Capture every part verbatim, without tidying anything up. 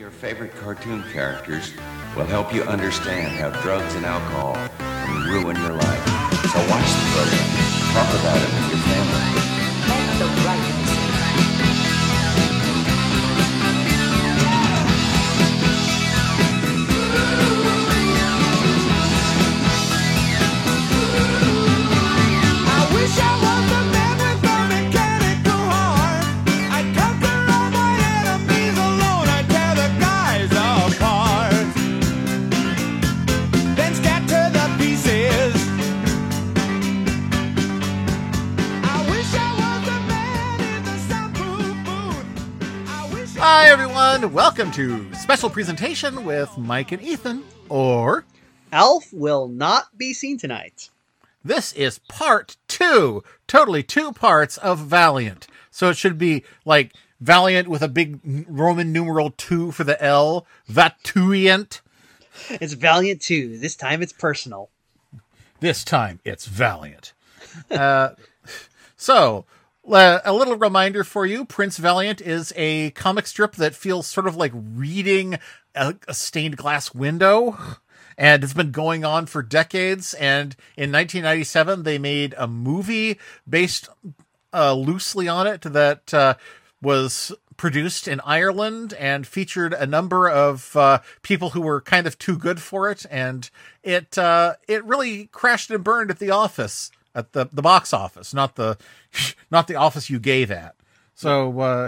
your favorite cartoon characters will help you understand how drugs and alcohol can ruin your life. So watch the program. Talk about it with your family. Make the right decision. I wish I was the man with a mechanical heart. I'd conquer all my enemies alone. I'd tear the guys apart, then scatter the pieces. I wish I was the man in the soundproof booth. I wish I Hi, everyone. Welcome to Special Presentation with Mike and Ethan, or Alf will not be seen tonight. this is part two, totally two parts of Valiant. So it should be like Valiant with a big Roman numeral two for the L, Vatuient. It's Valiant two. This time it's personal. This time it's Valiant. Uh, so, uh, a little reminder for you, Prince Valiant is a comic strip that feels sort of like reading a, a stained glass window. And it's been going on for decades. And in nineteen ninety-seven, they made a movie based uh, loosely on it that uh, was produced in Ireland and featured a number of uh, people who were kind of too good for it. And it uh, it really crashed and burned at the office, at the, the box office, not the not the office you gave at. So uh,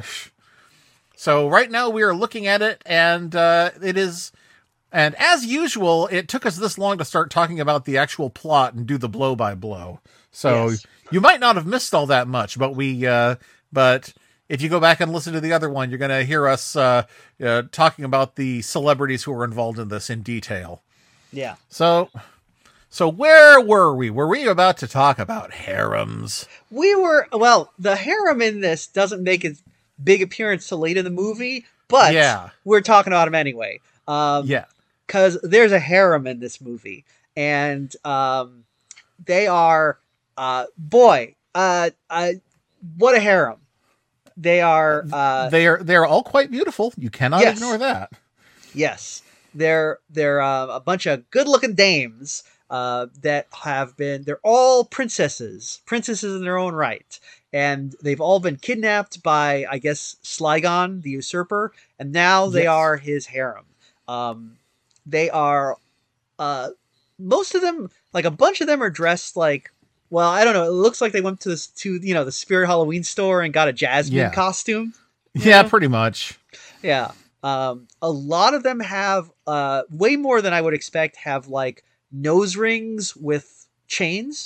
so right now we are looking at it, and uh, it is. And as usual, it took us this long to start talking about the actual plot and do the blow by blow. So Yes. you might not have missed all that much, but we, uh, but if you go back and listen to the other one, you're going to hear us, uh, uh, talking about the celebrities who were involved in this in detail. Yeah. So, so where were we? Were we about to talk about harems? We were, well, the harem in this doesn't make its big appearance till late in the movie, but Yeah. we're talking about him anyway. Um, Yeah. Because there's a harem in this movie, and um, they are, uh, boy, uh, uh, what a harem. They are, uh, They are, they are all quite beautiful. You cannot Yes. ignore that. yes, they're they're uh, a bunch of good-looking dames uh, that have been. They're all princesses, princesses in their own right, and they've all been kidnapped by, I guess, Slygon, the usurper, and now they Yes. are his harem. Um, they are, uh, most of them, like a bunch of them, are dressed like. Well, I don't know. It looks like they went to this to you know the Spirit Halloween store and got a Jasmine Yeah. costume. Yeah, know? pretty much. Yeah. Um, a lot of them have, uh, way more than I would expect, have like nose rings with chains.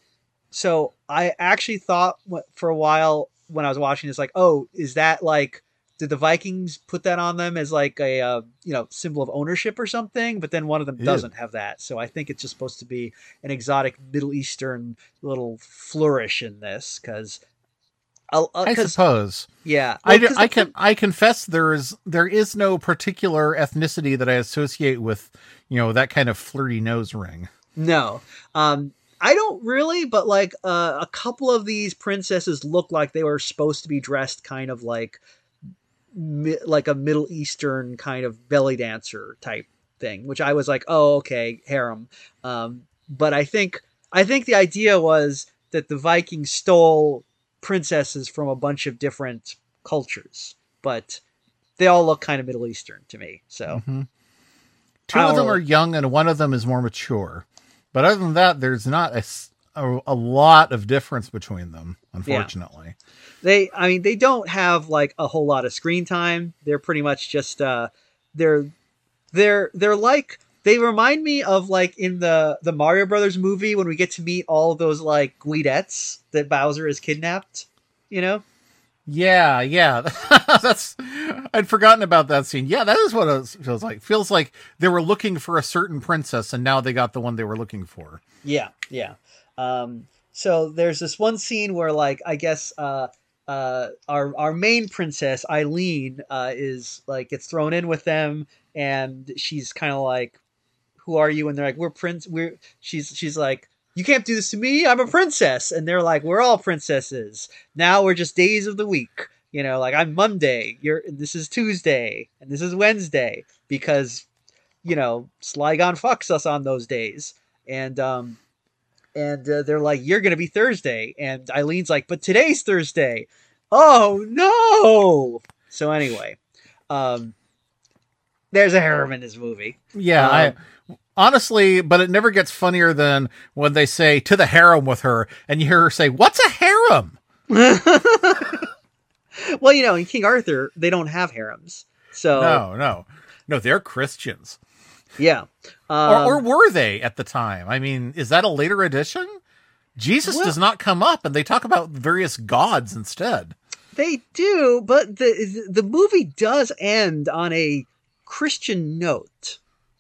So I actually thought wh- for a while when I was watching this, like, oh, is that like, did the Vikings put that on them as like a, uh, you know, symbol of ownership or something? But then one of them Ew. doesn't have that. So I think it's just supposed to be an exotic Middle Eastern little flourish in this. Cause, uh, I 'cause- suppose. yeah. I, Well, do- 'cause I the can thing- I confess there is there is no particular ethnicity that I associate with, you know, that kind of flirty nose ring. No, um, I don't really, but like uh, a couple of these princesses look like they were supposed to be dressed kind of like, mi- like a Middle Eastern kind of belly dancer type thing, which I was like, oh, okay, harem. Um, but I think I think the idea was that the Vikings stole princesses from a bunch of different cultures, but they all look kind of Middle Eastern to me. So Mhm. Two I of don't them are really- young and one of them is more mature. But other than that, there's not a, s- a- a lot of difference between them, unfortunately. They, I mean, they don't have like a whole lot of screen time. They're pretty much just, uh, they're, they're, they're like, they remind me of like in the, the Mario Brothers movie when we get to meet all those like Guidettes that Bowser has kidnapped, you know? Yeah, yeah. That's I'd forgotten about that scene. Yeah, that is what it feels like. Feels like they were looking for a certain princess and now they got the one they were looking for. Yeah, yeah. Um, so there's this one scene where like, I guess, uh, uh, our, our main princess, Eileen, uh, is like, gets thrown in with them and she's kind of like, who are you? And they're like, we're prince. We're, she's, she's like, you can't do this to me. I'm a princess. And they're like, we're all princesses. Now we're just days of the week, You know, like I'm Monday, you're this is Tuesday, and this is Wednesday because, you know, Slygon fucks us on those days, and um, and uh, they're like, you're gonna be Thursday, and Eileen's like, but today's Thursday. Oh no! So anyway, um, there's a harem in this movie. Yeah, Um, I honestly, but it never gets funnier than when they say to the harem with her, and you hear her say, "What's a harem?" Well, you know, in King Arthur, they don't have harems, so No, no, no. They're Christians, yeah. or, Um, or were they at the time? I mean, is that a later addition? Jesus Well- does not come up, and they talk about various gods instead. They do, but the the movie does end on a Christian note.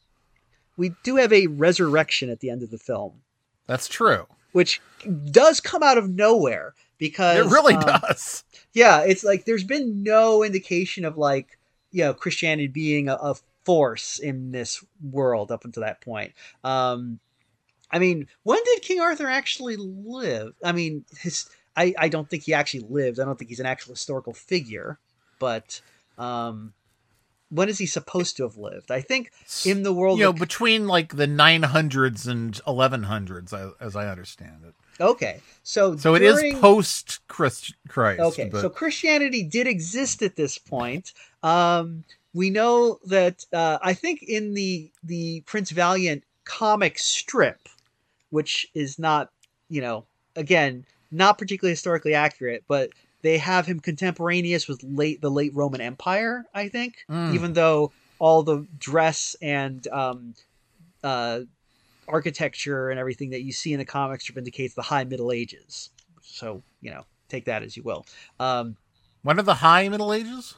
We do have a resurrection at the end of the film, That's true. which does come out of nowhere because It really um, does. Yeah, it's like there's been no indication of like, you know, Christianity being a, a force in this world up until that point. Um, I mean, when did King Arthur actually live? I mean, his I, I don't think he actually lived. I don't think he's an actual historical figure, but um, when is he supposed to have lived? I think in the world, You know, of- between like the nine hundreds and eleven hundreds, as as I understand it. okay, so So it during- is post Christ Christ. Okay, but so Christianity did exist at this point. Um, we know that uh, I think in the the Prince Valiant comic strip, which is not, you know, again, not particularly historically accurate, but they have him contemporaneous with late the late Roman Empire, I think, Mm. even though all the dress and um, uh, architecture and everything that you see in the comic strip indicates the High Middle Ages. So, you know, take that as you will. Um, when are the High Middle Ages?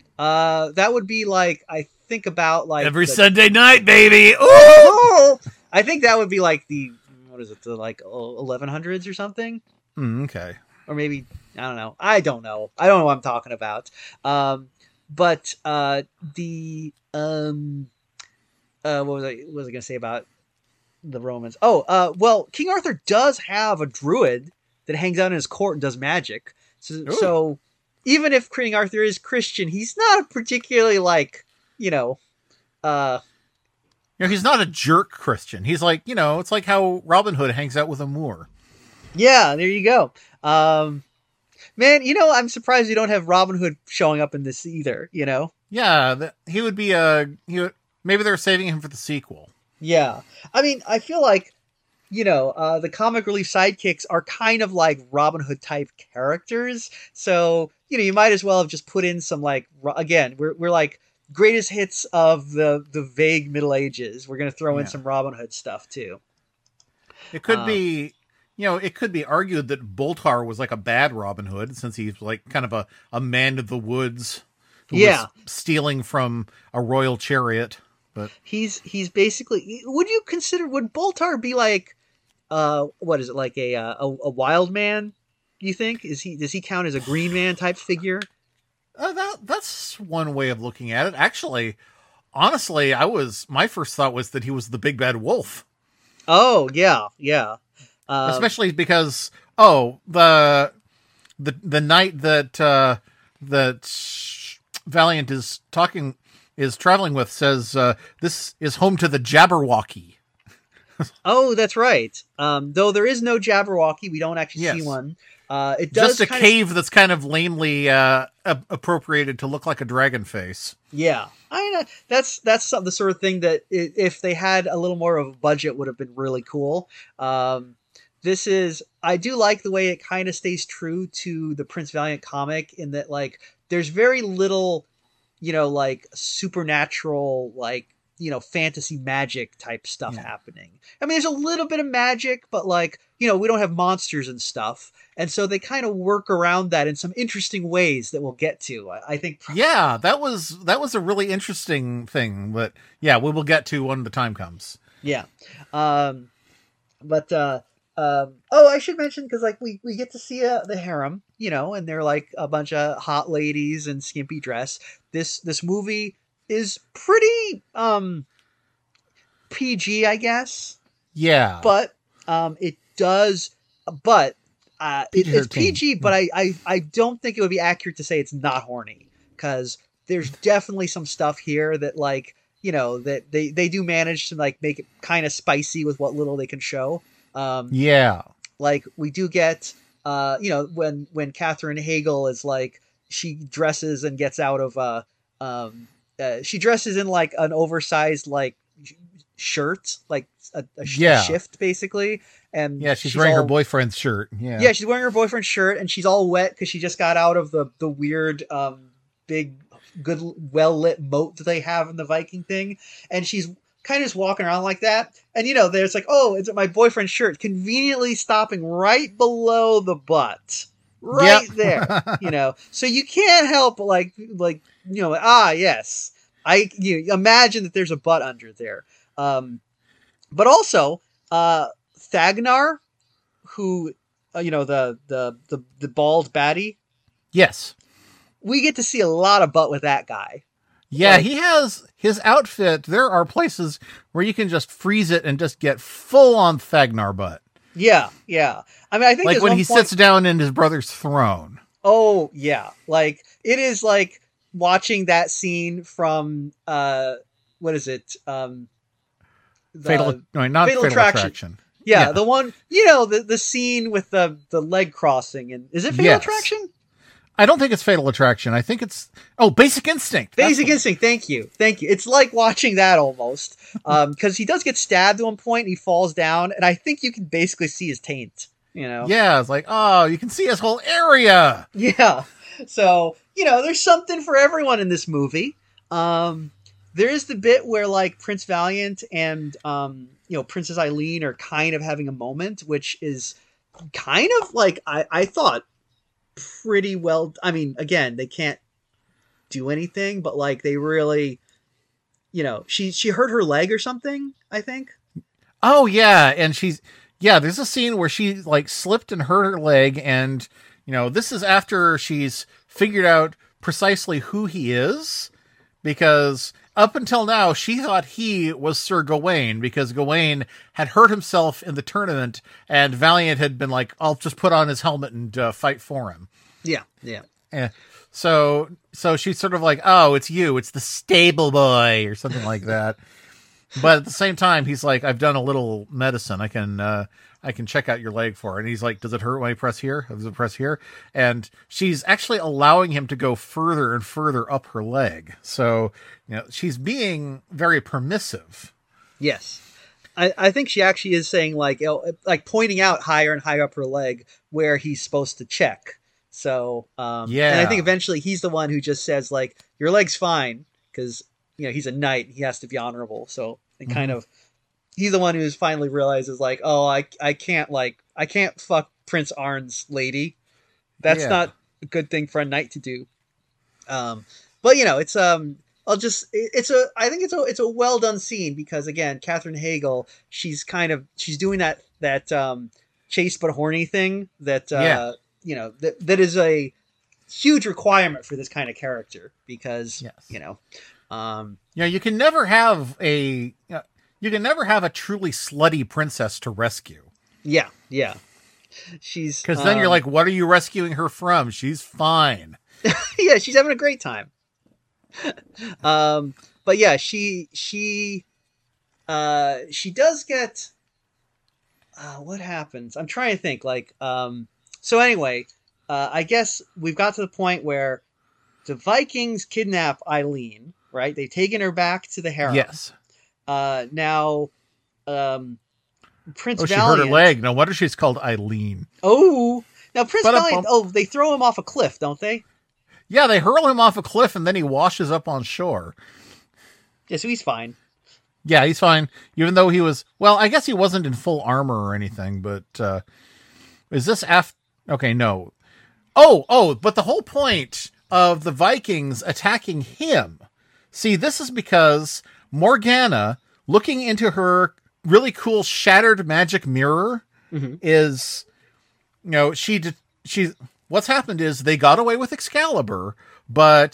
uh, that would be like, I think about like Every the- Sunday night, baby. Ooh! Oh! I think that would be like the what is it, the like eleven hundreds or something, Mm, okay. or maybe I don't know. I don't know. I don't know what I'm talking about. Um, but uh, the um, uh, what was I what was I gonna say about the Romans? Oh, uh, well, King Arthur does have a druid that hangs out in his court and does magic. So, Ooh. so even if King Arthur is Christian, he's not particularly like, you know, uh. You know, he's not a jerk Christian. He's like, you know, it's like how Robin Hood hangs out with a Moor. Yeah, there you go. Um, man, you know, I'm surprised you don't have Robin Hood showing up in this either, you know? Yeah, that, he would be a. He would, maybe they're saving him for the sequel. Yeah. I mean, I feel like, you know, uh, the comic relief sidekicks are kind of like Robin Hood type characters. So, you know, you might as well have just put in some like, ro- again, we're, we're like greatest hits of the, the vague Middle Ages. We're going to throw in Yeah. some Robin Hood stuff too. It could Uh, be, you know, it could be argued that Boltar was like a bad Robin Hood since he's like kind of a, a man of the woods who Yeah. was stealing from a royal chariot. But He's, he's basically, would you consider, would Boltar be like, uh, what is it, like a, uh, a, a wild man? You think is he does he count as a green man type figure? uh, that that's one way of looking at it. Actually, honestly, I was my first thought was that he was the big bad wolf. Oh yeah, yeah. Um, Especially because oh the the the night that uh that Valiant is talking is traveling with says uh this is home to the Jabberwocky. oh, that's right. Um, though there is no Jabberwocky, we don't actually see Yes. one. Uh, it does Just a kinda- cave that's kind of lamely uh a- appropriated to look like a dragon face. Yeah, I know that's that's some- the sort of thing that i- if they had a little more of a budget would have been really cool. Um, this is I do like the way it kind of stays true to the Prince Valiant comic in that like there's very little, you know, like supernatural like you know fantasy magic type stuff Yeah. happening. I mean, there's a little bit of magic, but like you know we don't have monsters and stuff, and so they kind of work around that in some interesting ways that we'll get to. I, I think. Yeah, that was that was a really interesting thing, but yeah, we will get to when the time comes. Yeah. Um, but, uh, um, oh, I should mention, cause like we, we get to see uh, the harem, you know, and they're like a bunch of hot ladies in skimpy dress. This, this movie is pretty, um, P G, I guess, Yeah. but, um, it does, but uh, it, it's P G thirteen. P G, but I, I I don't think it would be accurate to say it's not horny, because there's definitely some stuff here that, like, you know, that they they do manage to like make it kind of spicy with what little they can show. Um, Yeah. Like we do get, uh, you know, when when Catherine Hagel is like, she dresses and gets out of uh, um, uh, she dresses in like an oversized like sh- shirt, like a, a sh- Yeah. shift basically, and Yeah, she's, wearing her all- boyfriend's shirt. Yeah. yeah, she's wearing her boyfriend's shirt, and she's all wet because she just got out of the the weird, um, big, good, well lit moat that they have in the Viking thing, and she's kind of just walking around like that. And you know, there's like, oh, it's my boyfriend's shirt, conveniently stopping right below the butt, right Yep. there. You know, so you can't help but like, like you know, ah, yes, I you imagine that there's a butt under there. Um, but also, uh, Thagnar, who, uh, you know, the, the, the, the bald baddie, Yes. we get to see a lot of butt with that guy. Yeah, Like- he has his outfit. There are places where you can just freeze it and just get full on Thagnar butt. Yeah, yeah. I mean, I think Like there's when one he point- sits down in his brother's throne. Oh, yeah. Like, it is like watching that scene from, uh, what is it? Um, the- Fatal, no, not Fatal Fatal, Attraction. Attraction. yeah, yeah. the one, you know, the, the scene with the, the leg crossing. And is it Fatal Yes. Attraction? I don't think it's Fatal Attraction. I think it's, oh, Basic Instinct. That's Basic the- Instinct. Thank you. Thank you. It's like watching that almost. Um, cause he does get stabbed at one point and he falls down, and I think you can basically see his taint, you know? Yeah, it's like, oh, you can see his whole area. Yeah. So, you know, there's something for everyone in this movie. Um, there is the bit where like Prince Valiant and, um, you know, Princess Eileen are kind of having a moment, which is kind of like, I, I thought pretty well. I mean, again, they can't do anything, but like they really, you know, she, she hurt her leg or something, I think. Oh, yeah. And she's, yeah, there's a scene where she like slipped and hurt her leg. And, you know, this is after she's figured out precisely who he is, because up until now, she thought he was Sir Gawain, because Gawain had hurt himself in the tournament and Valiant had been like, I'll just put on his helmet and uh, fight for him. Yeah. Yeah. Eh. So, so she's sort of like, oh, it's you, it's the stable boy or something like that. But at the same time, he's like, I've done a little medicine. I can, uh, I can check out your leg for it. And he's like, does it hurt when I press here? Does it press here? And she's actually allowing him to go further and further up her leg. So, you know, she's being very permissive. Yes. I, I think she actually is saying like, you know, like pointing out higher and higher up her leg where he's supposed to check. So, um, Yeah. and I think eventually he's the one who just says like, your leg's fine. Cause you know, he's a knight. He has to be honorable. So it kind Mhm. of, he's the one who's finally realizes like, oh, I, I can't like, I can't fuck Prince Arn's lady. That's Yeah. not a good thing for a knight to do. Um, but you know, it's, um, I'll just, it- it's a, I think it's a, it's a well done scene because again, Catherine Hagel, she's kind of, she's doing that, that, um, chaste but horny thing that, uh, Yeah. you know, that, that is a huge requirement for this kind of character because, Yes. you know, um, You know, you can never have a, uh, you can never have a truly slutty princess to rescue. yeah, yeah. She's, Because then you're um, like, what are you rescuing her from? She's fine. yeah, she's having a great time. um, but yeah, she she uh she does get uh what happens? I'm trying to think like um so anyway, uh I guess we've got to the point where the Vikings kidnap Eileen, right? They've taken her back to the harem. Yes. Uh now um Prince Oh, she Valiant. hurt her leg. No wonder she's called Eileen. Oh, now Prince Ba-dum-bum. Valiant. Oh, they throw him off a cliff, don't they? Yeah, they hurl him off a cliff and then he washes up on shore. Yeah, so he's fine. Yeah, he's fine. Even though he was, well, I guess he wasn't in full armor or anything, but uh, is this after? Okay, no. Oh, oh, but the whole point of the Vikings attacking him. See, this is because Morgana, looking into her really cool shattered magic mirror, Mhm. is, you know, she, did, she, what's happened is they got away with Excalibur, but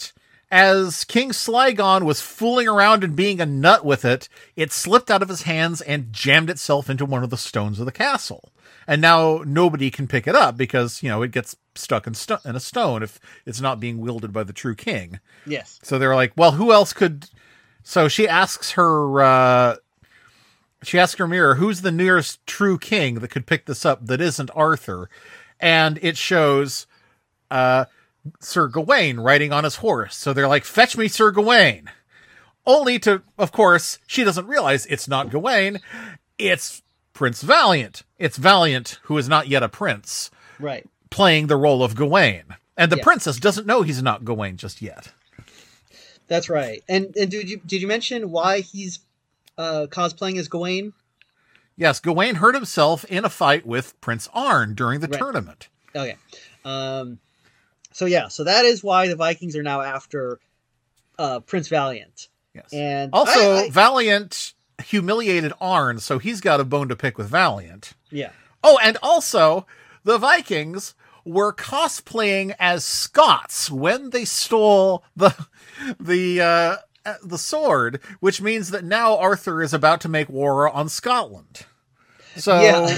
As King Slygon was fooling around and being a nut with it, it slipped out of his hands and jammed itself into one of the stones of the castle. And now nobody can pick it up because, you know, it gets stuck in, sto- in a stone if it's not being wielded by the true king. Yes. So they're like, well, who else could... So she asks her... Uh, she asks her mirror, who's the nearest true king that could pick this up that isn't Arthur? And it shows... Uh, Sir Gawain riding on his horse. So they're like, fetch me Sir Gawain. Only to, of course, she doesn't realize it's not Gawain. It's Prince Valiant. It's Valiant, who is not yet a prince, Right. playing the role of Gawain. And the Yeah. princess doesn't know he's not Gawain just yet. That's right. And and did you did you mention why he's uh, cosplaying as Gawain? Yes, Gawain hurt himself in a fight with Prince Arn during the Right. tournament. Okay. Um, so yeah, so that is why the Vikings are now after uh, Prince Valiant. Yes. And Also, I- I- Valiant humiliated Arn, so he's got a bone to pick with Valiant. yeah, Oh, and also, the Vikings were cosplaying as Scots when they stole the the uh, the sword, which means that now Arthur is about to make war on Scotland. So, Yeah.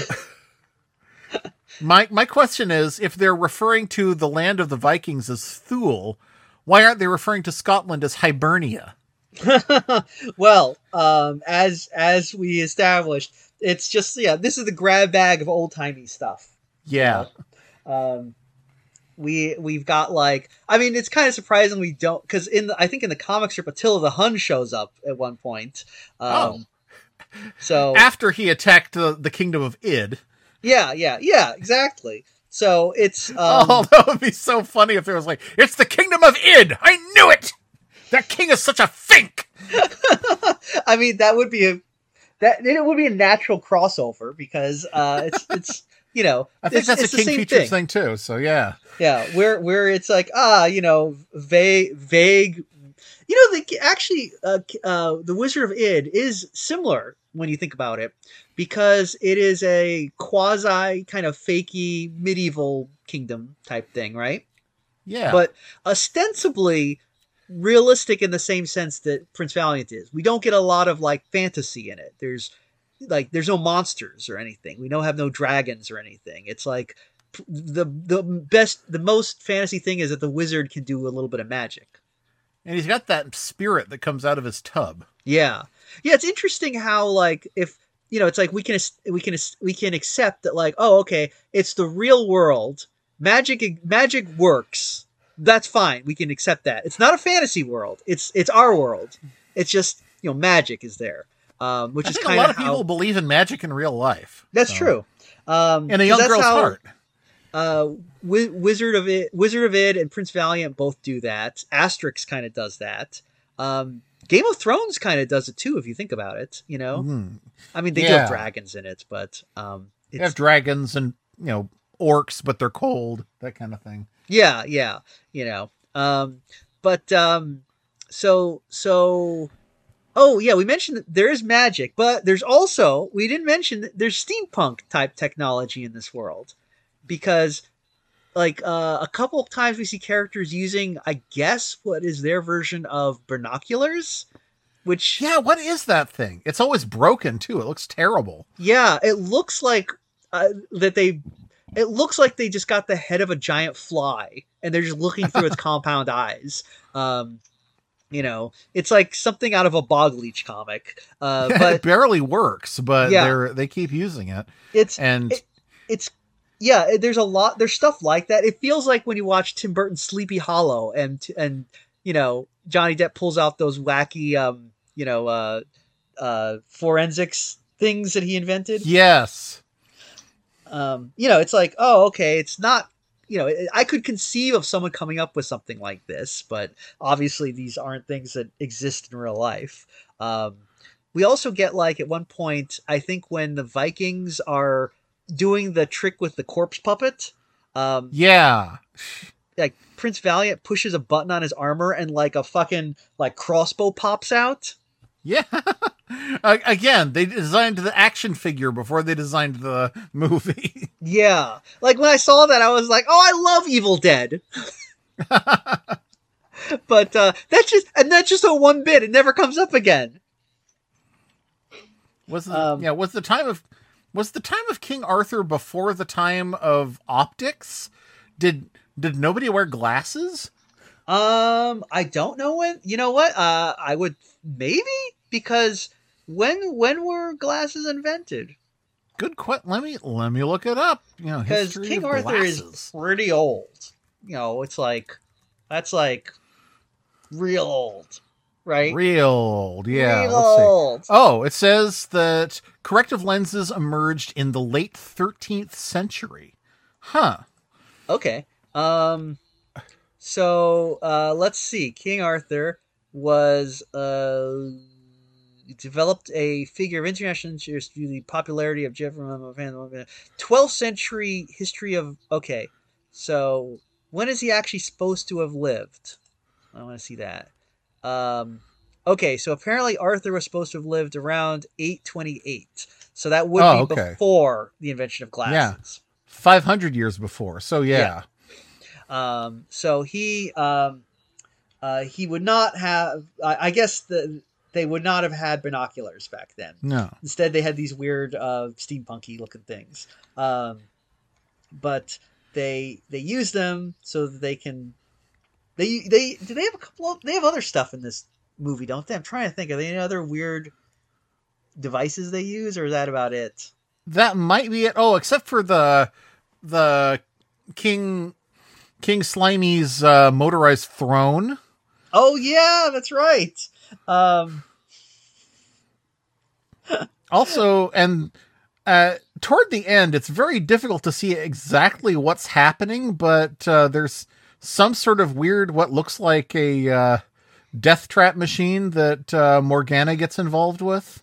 my my question is, if they're referring to the land of the Vikings as Thule, why aren't they referring to Scotland as Hibernia? well, um, as as we established, it's just yeah, this is the grab bag of old timey stuff. Yeah. Um, we we've got like I mean, it's kind of surprising we don't because in the, I think in the comic strip Attila the Hun shows up at one point. Um, Oh. so After he attacked the, the kingdom of Id. yeah, yeah, yeah, exactly. So it's um, Oh, that would be so funny if there was like, it's the kingdom of Id! I knew it! That king is such a fink! I mean, that would be a that it would be a natural crossover because uh, it's it's you know I think it's, that's it's a the King same Features thing. thing. too, so yeah. Yeah, where where it's like ah you know vague vague, you know the actually uh, uh, the Wizard of Id is similar when you think about it because it is a quasi kind of fakey medieval kingdom type thing, right? Yeah. But ostensibly realistic in the same sense that Prince Valiant is. We don't get a lot of like fantasy in it. There's like there's no monsters or anything. We don't have no dragons or anything. It's like the the best the most fantasy thing is that the wizard can do a little bit of magic. and he's got that spirit that comes out of his tub. Yeah. Yeah, it's interesting how like if you know, it's like we can we can we can accept that like, oh, okay, it's the real world. Magic magic works. That's fine. We can accept that. It's not a fantasy world. It's it's our world. It's just, you know, magic is there. Um, which I is think a kind lot of of people believe in magic in real life. That's so. true. Um, In a 'cause young that's girl's how, heart. Uh, Wi- Wizard of Id, Wizard of Id, and Prince Valiant both do that. Asterix kind of does that. Um, Game of Thrones kind of does it too, if you think about it. You know, Mhm. I mean, they do Yeah. have dragons in it, but um, They it's, have dragons and, you know, orcs, but they're cold, that kind of thing. yeah, yeah, you know. Um, but um, so so. Oh yeah, we mentioned that there is magic, but there's also we didn't mention that there's steampunk type technology in this world, because like uh, a couple of times we see characters using, I guess, what is their version of binoculars, which Yeah, what is that thing? It's always broken, too. It looks terrible. yeah, it looks like uh, that they. It looks like they just got the head of a giant fly and they're just looking through its compound eyes. Um, You know, it's like something out of a Bogleach comic. Uh, it but barely works, but Yeah. they're they keep using it. it's And it- it's yeah. it- There's a lot. There's stuff like that. It feels like when you watch Tim Burton's Sleepy Hollow, and and you know Johnny Depp pulls out those wacky um you know uh uh forensics things that he invented. yes. Um, you know, it's like, oh, okay, it's not. You know, I could conceive of someone coming up with something like this, but obviously these aren't things that exist in real life. Um, we also get like at one point, I think when the Vikings are doing the trick with the corpse puppet, um, Yeah. like Prince Valiant pushes a button on his armor and like a fucking like crossbow pops out. Yeah. A- Again, they designed the action figure before they designed the movie. Yeah, like when I saw that, I was like, oh, I love Evil Dead. but uh, that's just and that's just a one bit. It never comes up again. Was the, Um, yeah, was the time of was the time of King Arthur before the time of optics? Did did nobody wear glasses? Um, I don't know when. You know what? Uh, I would maybe because when when were glasses invented? Good question. Let me let me look it up. You know, Because history King of Arthur glasses. is pretty old. You know, it's like that's like real old, right? real old. Yeah. real let's see. old. Oh, it says that corrective lenses emerged in the late thirteenth century. Huh. Okay. Um. So uh, let's see. King Arthur was uh developed a figure of international interest through the popularity of Jeffrey. twelfth century history of. Okay. So when is he actually supposed to have lived? I want to see that. Um. Okay, so apparently Arthur was supposed to have lived around eight twenty-eight. So that would Oh, be okay. before the invention of glasses. five hundred years before. So yeah. Um, so he um, uh, he would not have. I, I guess the they would not have had binoculars back then. No. Instead, they had these weird uh, steampunky looking things. Um, but they they use them so that they can. They they do they have a couple of they have other stuff in this movie, don't they? I'm trying to think. Are there any other weird devices they use, or is that about it? That might be it. Oh, except for the the King King Slimy's uh, motorized throne. Oh yeah, that's right. Um, Also, and uh, toward the end, it's very difficult to see exactly what's happening, but uh, there's some sort of weird, what looks like a uh, death trap machine that uh, Morgana gets involved with.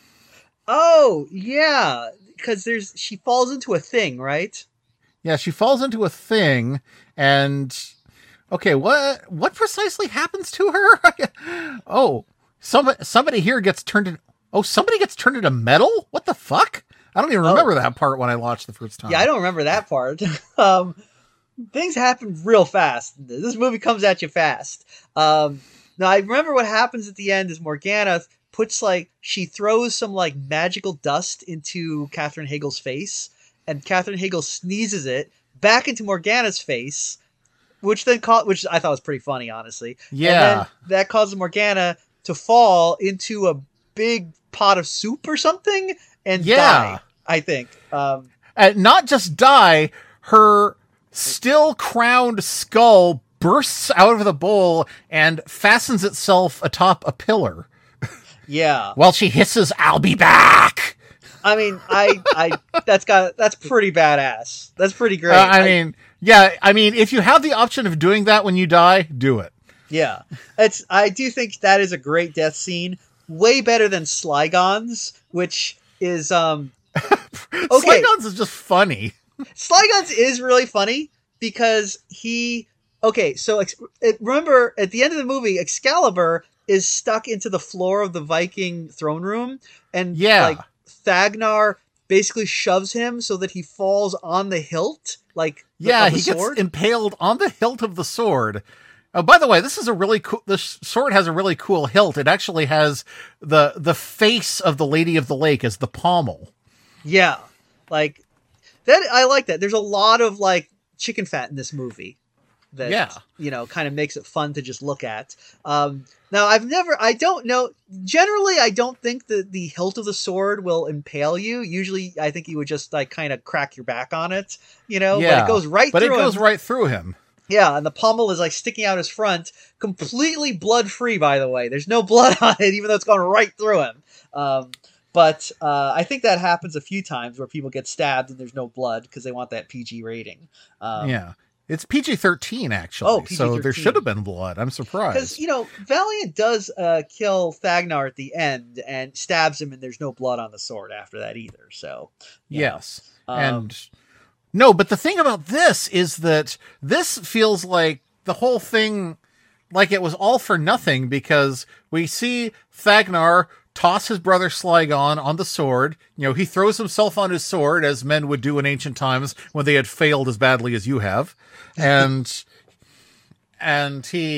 oh yeah, because there's she falls into a thing, right? Yeah, she falls into a thing, and okay, what what precisely happens to her? oh, somebody somebody here gets turned in. Oh, somebody gets turned into metal. What the fuck? I don't even Oh. remember that part when I watched the first time. Yeah, I don't remember that part. um, things happen real fast. This movie comes at you fast. Um, now I remember what happens at the end is Morgana puts like she throws some like magical dust into Katherine Hagel's face, and Katherine Hagel sneezes it back into Morgana's face, which then caught, which I thought was pretty funny, honestly. Yeah. And then that causes Morgana to fall into a big pot of soup or something and Yeah. die, I think. Um, Uh, not just die, her still crowned skull bursts out of the bowl and fastens itself atop a pillar yeah. while she hisses, "I'll be back." I mean, I, I, that's got, that's pretty badass. That's pretty great. Uh, I mean, yeah, I mean, if you have the option of doing that when you die, do it. yeah, it's, I do think that is a great death scene. Way better than Slygon's, which is, um, okay. Slygon's is just funny. Slygon's is really funny because he, okay, so ex- it- remember at the end of the movie, Excalibur is stuck into the floor of the Viking throne room, and Yeah. like Thagnar basically shoves him so that he falls on the hilt, like the- Yeah, of the he gets sword. impaled on the hilt of the sword. Oh, by the way, this is a really cool. This sword has a really cool hilt. It actually has the the face of the Lady of the Lake as the pommel. Yeah, like that. I like that. There's a lot of like chicken fat in this movie that Yeah. you know kind of makes it fun to just look at. Um, now I've never. I don't know. Generally, I don't think that the hilt of the sword will impale you. Usually, I think you would just like kind of crack your back on it. You know, yeah, but it goes right But it through goes him. right through him. Yeah, and the pommel is like sticking out his front, completely blood free. By the way, there's no blood on it, even though it's going right through him. Um, but uh, I think that happens a few times where people get stabbed and there's no blood because they want that P G rating. Um, Yeah, it's P G thirteen actually. Oh, P G so there thirteen. should have been blood. I'm because surprised. you know Valiant does uh, kill Thagnar at the end and stabs him, and there's no blood on the sword after that either. So you know. Yes, Um, and no, but the thing about this is that this feels like the whole thing, like it was all for nothing, because we see Thagnar toss his brother Slygon on the sword. You know, he throws himself on his sword, as men would do in ancient times when they had failed as badly as you have. And, and he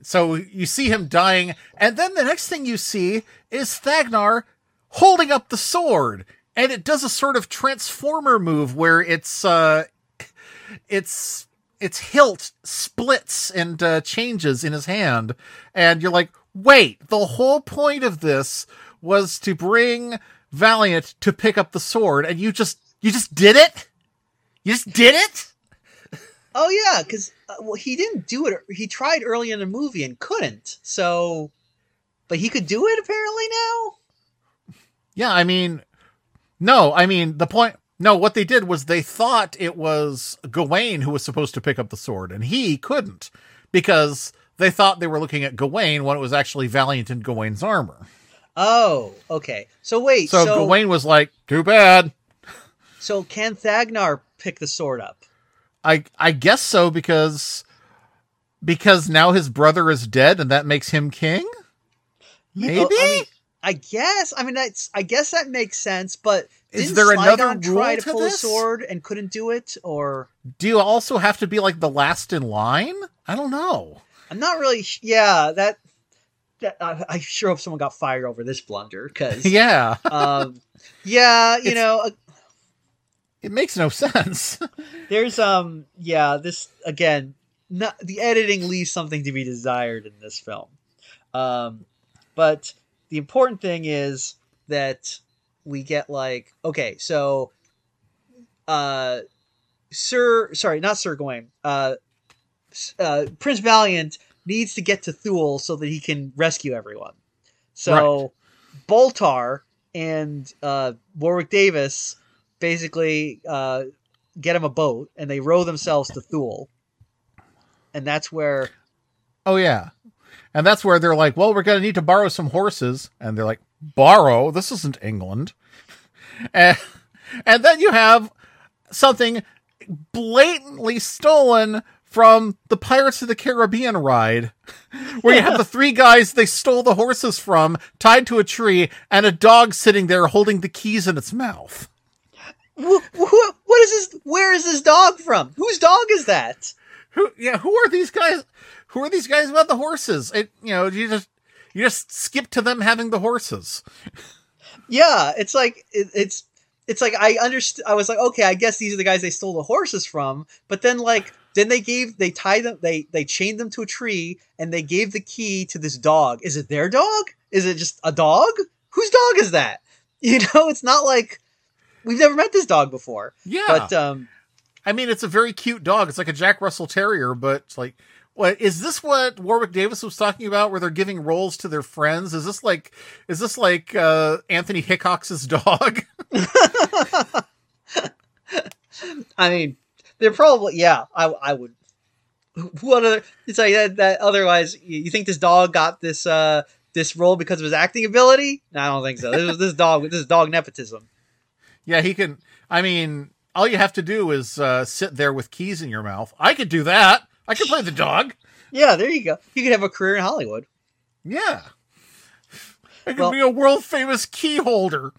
so you see him dying, and then the next thing you see is Thagnar holding up the sword, and it does a sort of transformer move where it's uh, it's its hilt splits and uh, changes in his hand, and you're like, wait, the whole point of this was to bring Valiant to pick up the sword, and you just you just did it? You just did it? Oh yeah, because uh, well, he didn't do it. He tried early in the movie and couldn't. So, but he could do it apparently now. Yeah, I mean, no, I mean the point. No, what they did was they thought it was Gawain who was supposed to pick up the sword, and he couldn't because they thought they were looking at Gawain when it was actually Valiant in Gawain's armor. Oh, okay. So wait, So, so Gawain was like, "Too bad." so can Thagnar pick the sword up? I I guess so because because now his brother is dead, and that makes him king. Maybe. Oh, I, mean, I guess. I mean, that's. I guess that makes sense. But Is didn't there another Slygon rule try to to pull this? a sword and couldn't do it? Or Do you also have to be like the last in line? I don't know. I'm not really. sh- Yeah, that. that I, I sure hope someone got fired over this blunder because. Yeah, um, yeah, you It's- know, uh, it makes no sense. there's um, yeah, this again. Not, the editing leaves something to be desired in this film, um, but the important thing is that we get like okay, so, uh, Sir, sorry, not Sir Gawain, uh, s- uh, Prince Valiant needs to get to Thule so that he can rescue everyone. So, Boltar and uh, Warwick Davis basically uh, get him a boat and they row themselves to Thule. And that's where, Oh yeah, and that's where they're like, "Well, we're gonna need to borrow some horses," and they're like, "Borrow? This isn't England." and, and then you have something blatantly stolen from the Pirates of the Caribbean ride, where you have the three guys they stole the horses from tied to a tree, and a dog sitting there holding the keys in its mouth. wh- wh- what is this? Where is this dog from? Whose dog is that? Who? Yeah, who are these guys? Who are these guys about the horses? It, you know, you just you just skip to them having the horses. Yeah, it's like it, it's it's like I understood. I was like, okay, I guess these are the guys they stole the horses from. But then, like, then they gave they tied them, they they chained them to a tree, and they gave the key to this dog. Is it their dog? Is it just a dog? Whose dog is that? You know, it's not like we've never met this dog before. Yeah, But um, I mean, it's a very cute dog. It's like a Jack Russell Terrier, but it's like, what is this? What Warwick Davis was talking about, where they're giving roles to their friends? Is this like, is this like uh, Anthony Hickox's dog? I mean, they're probably yeah. I I would. What other? It's like that. that otherwise, you you think this dog got this uh this role because of his acting ability? No, I don't think so. This was this dog. This is dog nepotism. Yeah, he can. I mean, all you have to do is uh, sit there with keys in your mouth. I could do that. I could play the dog. Yeah, there you go. You could have a career in Hollywood. Yeah, I could Well- be a world famous key holder.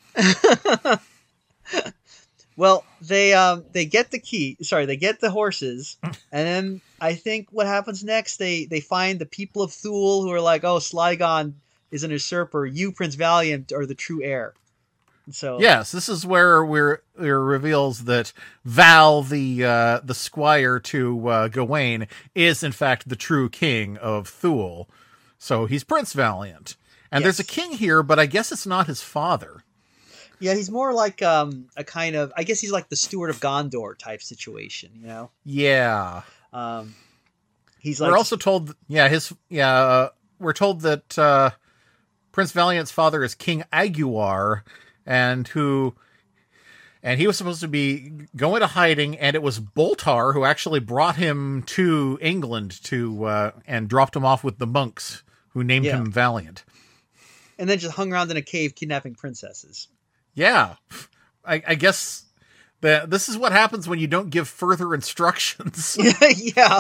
Well, they um they get the key. Sorry, they get the horses, and then I think what happens next? They they find the people of Thule who are like, oh, Slygon is an usurper. You, Prince Valiant, are the true heir. And so Yes, this is where we're it reveals that Val, the uh, the squire to uh, Gawain, is in fact the true king of Thule. So he's Prince Valiant, and there's a Yes. king here, but I guess it's not his father. yeah, he's more like um a kind of I guess he's like the Steward of Gondor type situation. You know, Yeah, um, he's like we're also told. Yeah, his yeah, uh, we're told that uh, Prince Valiant's father is King Aguar, and who. And he was supposed to be going to hiding, and it was Boltar who actually brought him to England to uh, and dropped him off with the monks who named Yeah. him Valiant. and then just hung around in a cave kidnapping princesses. Yeah, I, I guess that this is what happens when you don't give further instructions. yeah.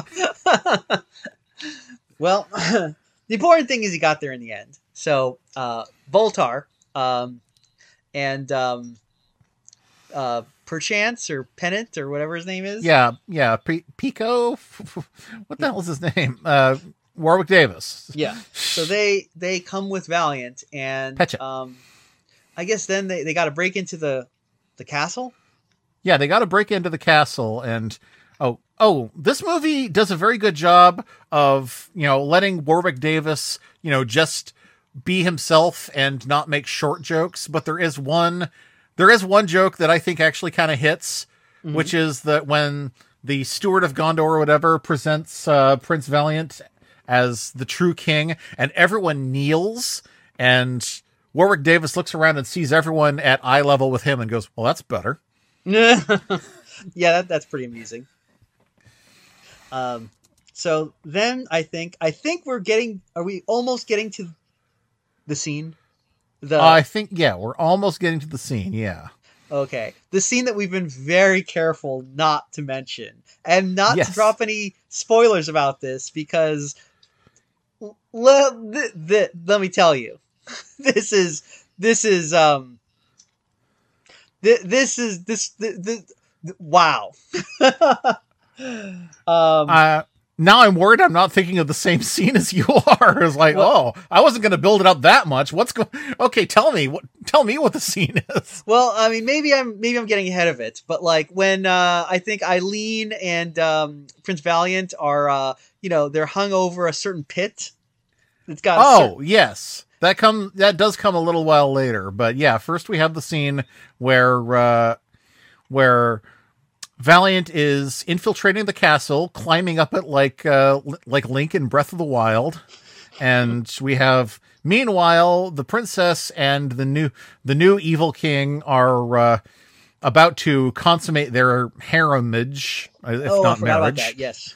Well, the important thing is he got there in the end. So, uh, Voltar, um, and, um, uh, Perchance or Pennant or whatever his name is. yeah, yeah, P- Pico. What the hell is his name? Uh, Warwick Davis. Yeah. So they they come with Valiant, and Petcha. um, I guess then they, they got to break into the the castle. Yeah, they got to break into the castle, and oh, oh, this movie does a very good job of, you know, letting Warwick Davis, you know, just be himself and not make short jokes. But there is one, there is one joke that I think actually kind of hits, mm-hmm. which is that when the Steward of Gondor or whatever presents uh, Prince Valiant as the true king, and everyone kneels, and Warwick Davis looks around and sees everyone at eye level with him and goes, "Well, that's better." Yeah, that, that's pretty amusing. Um, so then I think I think we're getting. Are we almost getting to the scene? The uh, I think yeah, we're almost getting to the scene. Yeah. Okay, the scene that we've been very careful not to mention and not Yes. to drop any spoilers about this because let th- th- let me tell you, this is this is um. Th- this is this, th- th- th- wow. um, Uh, now I'm worried I'm not thinking of the same scene as you are. It's like, Well- oh, I wasn't going to build it up that much. What's going? Okay, tell me what. Tell me what the scene is. well, I mean, maybe I'm maybe I'm getting ahead of it, but like when uh, I think Eileen and um, Prince Valiant are, uh, you know, they're hung over a certain pit. It's got a Oh, certain- yes. That come that does come a little while later, but yeah, first we have the scene where uh, where Valiant is infiltrating the castle, climbing up it like uh, like Link in Breath of the Wild, and we have meanwhile the princess and the new the new evil king are uh, about to consummate their haremage, if oh, I not forgot marriage. about that. Yes.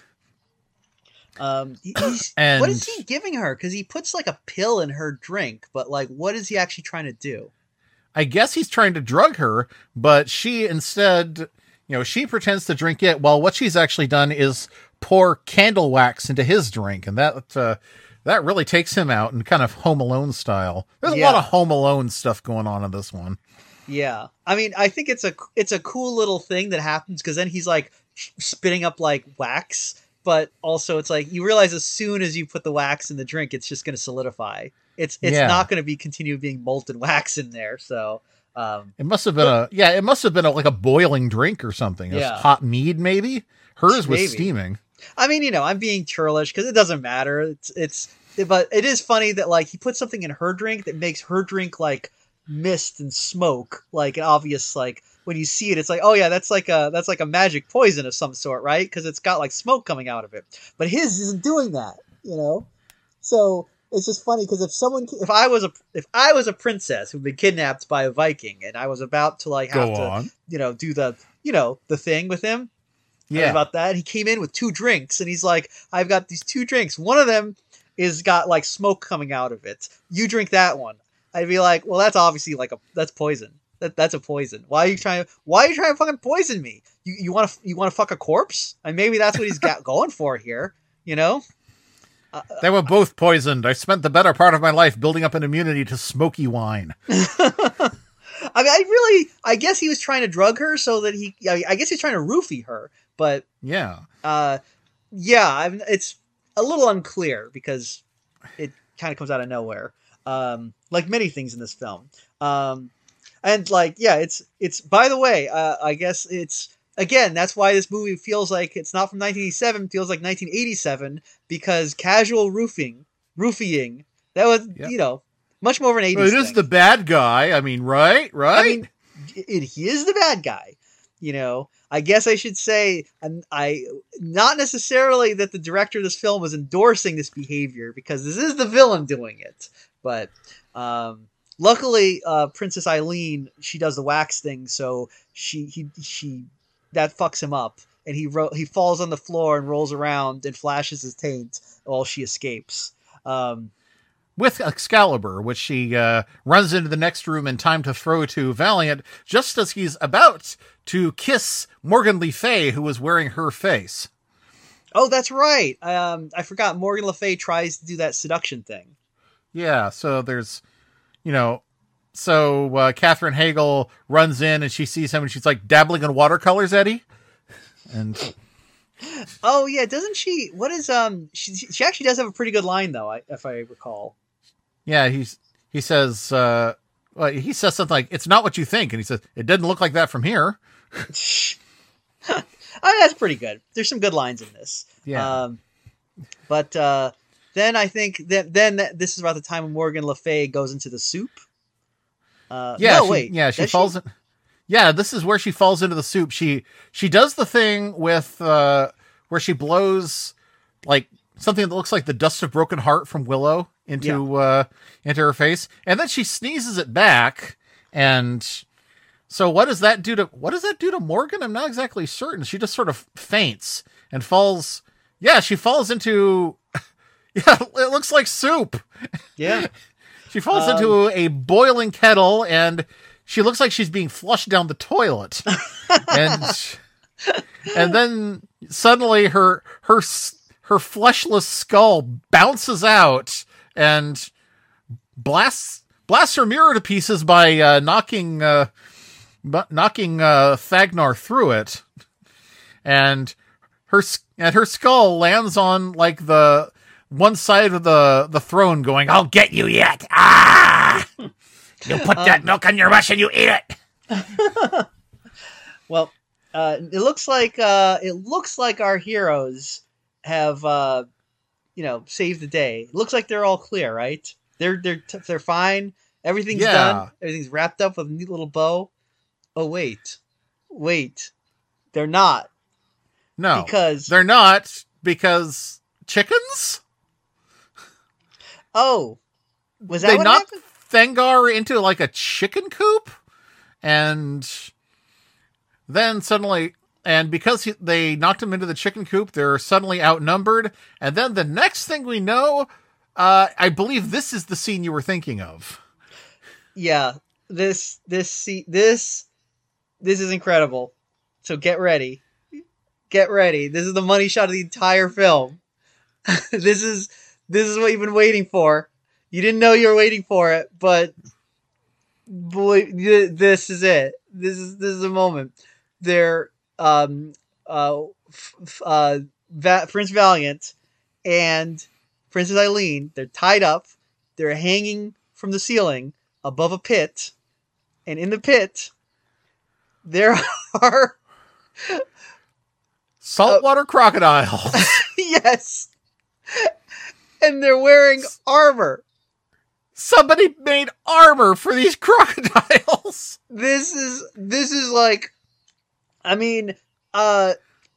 Um, he- he's, And- what is he giving her? Because he puts like a pill in her drink, but like, what is he actually trying to do? I guess he's trying to drug her, but she instead, you know, she pretends to drink it while what she's actually done is pour candle wax into his drink. And that, uh, that really takes him out in kind of Home Alone style. There's a Yeah. lot of Home Alone stuff going on in this one. Yeah, I mean, I think it's a it's a cool little thing that happens because then he's like spitting up like wax, but also it's like you realize as soon as you put the wax in the drink, it's just going to solidify. It's it's Yeah. not going to be continue being molten wax in there. So um, It must have been a, yeah, it must have been a, like a boiling drink or something. It was Yeah. hot mead, maybe. Hers was Maybe. steaming. I mean, you know, I'm being churlish because it doesn't matter. It's it's but it is funny that like he put something in her drink that makes her drink like mist and smoke, like an obvious like when you see it, it's like, oh yeah, that's like a that's like a magic poison of some sort, right? Because it's got like smoke coming out of it. But his isn't doing that, you know. So it's just funny because if someone, if I was a if I was a princess who'd been kidnapped by a Viking and I was about to like have Go to, on. you know, do the you know the thing with him. Yeah. About that, he came in with two drinks, and he's like, "I've got these two drinks. One of them is got like smoke coming out of it. You drink that one." I'd be like, "Well, that's obviously like a that's poison. That that's a poison. Why are you trying? Why are you trying to fucking poison me? You you want to you want to fuck a corpse? And maybe that's what he's got going for here. You know? They were both poisoned. I spent the better part of my life building up an immunity to smoky wine. I mean, I really, I guess he was trying to drug her so that he. I, I guess he's trying to roofie her, but Yeah. uh, yeah, I'm, it's a little unclear because it kind of comes out of nowhere, um, like many things in this film. Um, and like, yeah, it's it's. By the way, uh, I guess it's again that's why this movie feels like it's not from nineteen eighty-seven, feels like nineteen eighty-seven because casual roofing, roofying that was Yep. you know much more of an eighties. Well, it is thing. the bad guy. I mean, right? Right? I mean, it, he is the bad guy. You know, I guess I should say, and I not necessarily that the director of this film was endorsing this behavior because this is the villain doing it. But um, luckily, uh, Princess Eileen, she does the wax thing, so she he she that fucks him up, and he ro- he falls on the floor and rolls around and flashes his taint while she escapes. Um, With Excalibur, which she uh, runs into the next room in time to throw to Valiant, just as he's about to kiss Morgan Le Fay, who was wearing her face. oh, that's right. Um, I forgot. Morgan Le Fay tries to do that seduction thing. Yeah, so there's, you know, so uh, Catherine Hagel runs in and she sees him and she's like, dabbling in watercolors, Eddie? And Oh yeah, doesn't she? What is um? She she actually does have a pretty good line though, I, if I recall. Yeah, he's he says uh, well, he says something like, "It's not what you think," and he says, "It doesn't look like that from here." Oh, that's pretty good. There's some good lines in this. Yeah. Um, but uh, then I think that then that, this is about the time when Morgan Le Fay goes into the soup. Uh, Yeah, no, she, wait. yeah, she Does falls. In, yeah, this is where she falls into the soup. She she does the thing with uh, where she blows like something that looks like the dust of broken heart from Willow into uh, into her face, and then she sneezes it back. And so, what does that do to what does that do to Morgan? I'm not exactly certain. She just sort of faints and falls. Yeah, she falls into. Yeah, it looks like soup. Yeah. She falls Um, into a boiling kettle, and she looks like she's being flushed down the toilet. and and then suddenly her her s- her fleshless skull bounces out and blasts blasts her mirror to pieces by uh, knocking uh, bu- knocking uh, Thagnar through it. And her s- and her skull lands on like the one side of the, the throne, going, "I'll get you yet! Ah! You put that milk on your mush and you eat it." Well, uh, it looks like uh, it looks like our heroes have uh, you know saved the day. It looks like they're all clear, right? They're they're t- they're fine. Everything's Yeah. done. Everything's wrapped up with a neat little bow. Oh wait, wait, they're not No, because they're not, because chickens. oh, was that They what knocked happened? Thengar into like a chicken coop, and then suddenly, and because he, they knocked him into the chicken coop, they're suddenly outnumbered. And then the next thing we know, uh, I believe this is the scene you were thinking of. Yeah, this this se- this this is incredible. So get ready, get ready. This is the money shot of the entire film. this is this is what you've been waiting for. You didn't know you were waiting for it, but boy, th- this is it. This is this is a moment. They're um uh, f- f- uh Va- Prince Valiant and Princess Eileen. They're tied up. They're hanging from the ceiling above a pit, and in the pit there are Saltwater crocodiles. yes, and they're wearing armor. Somebody made armor for these crocodiles. This is this is like, I mean, uh,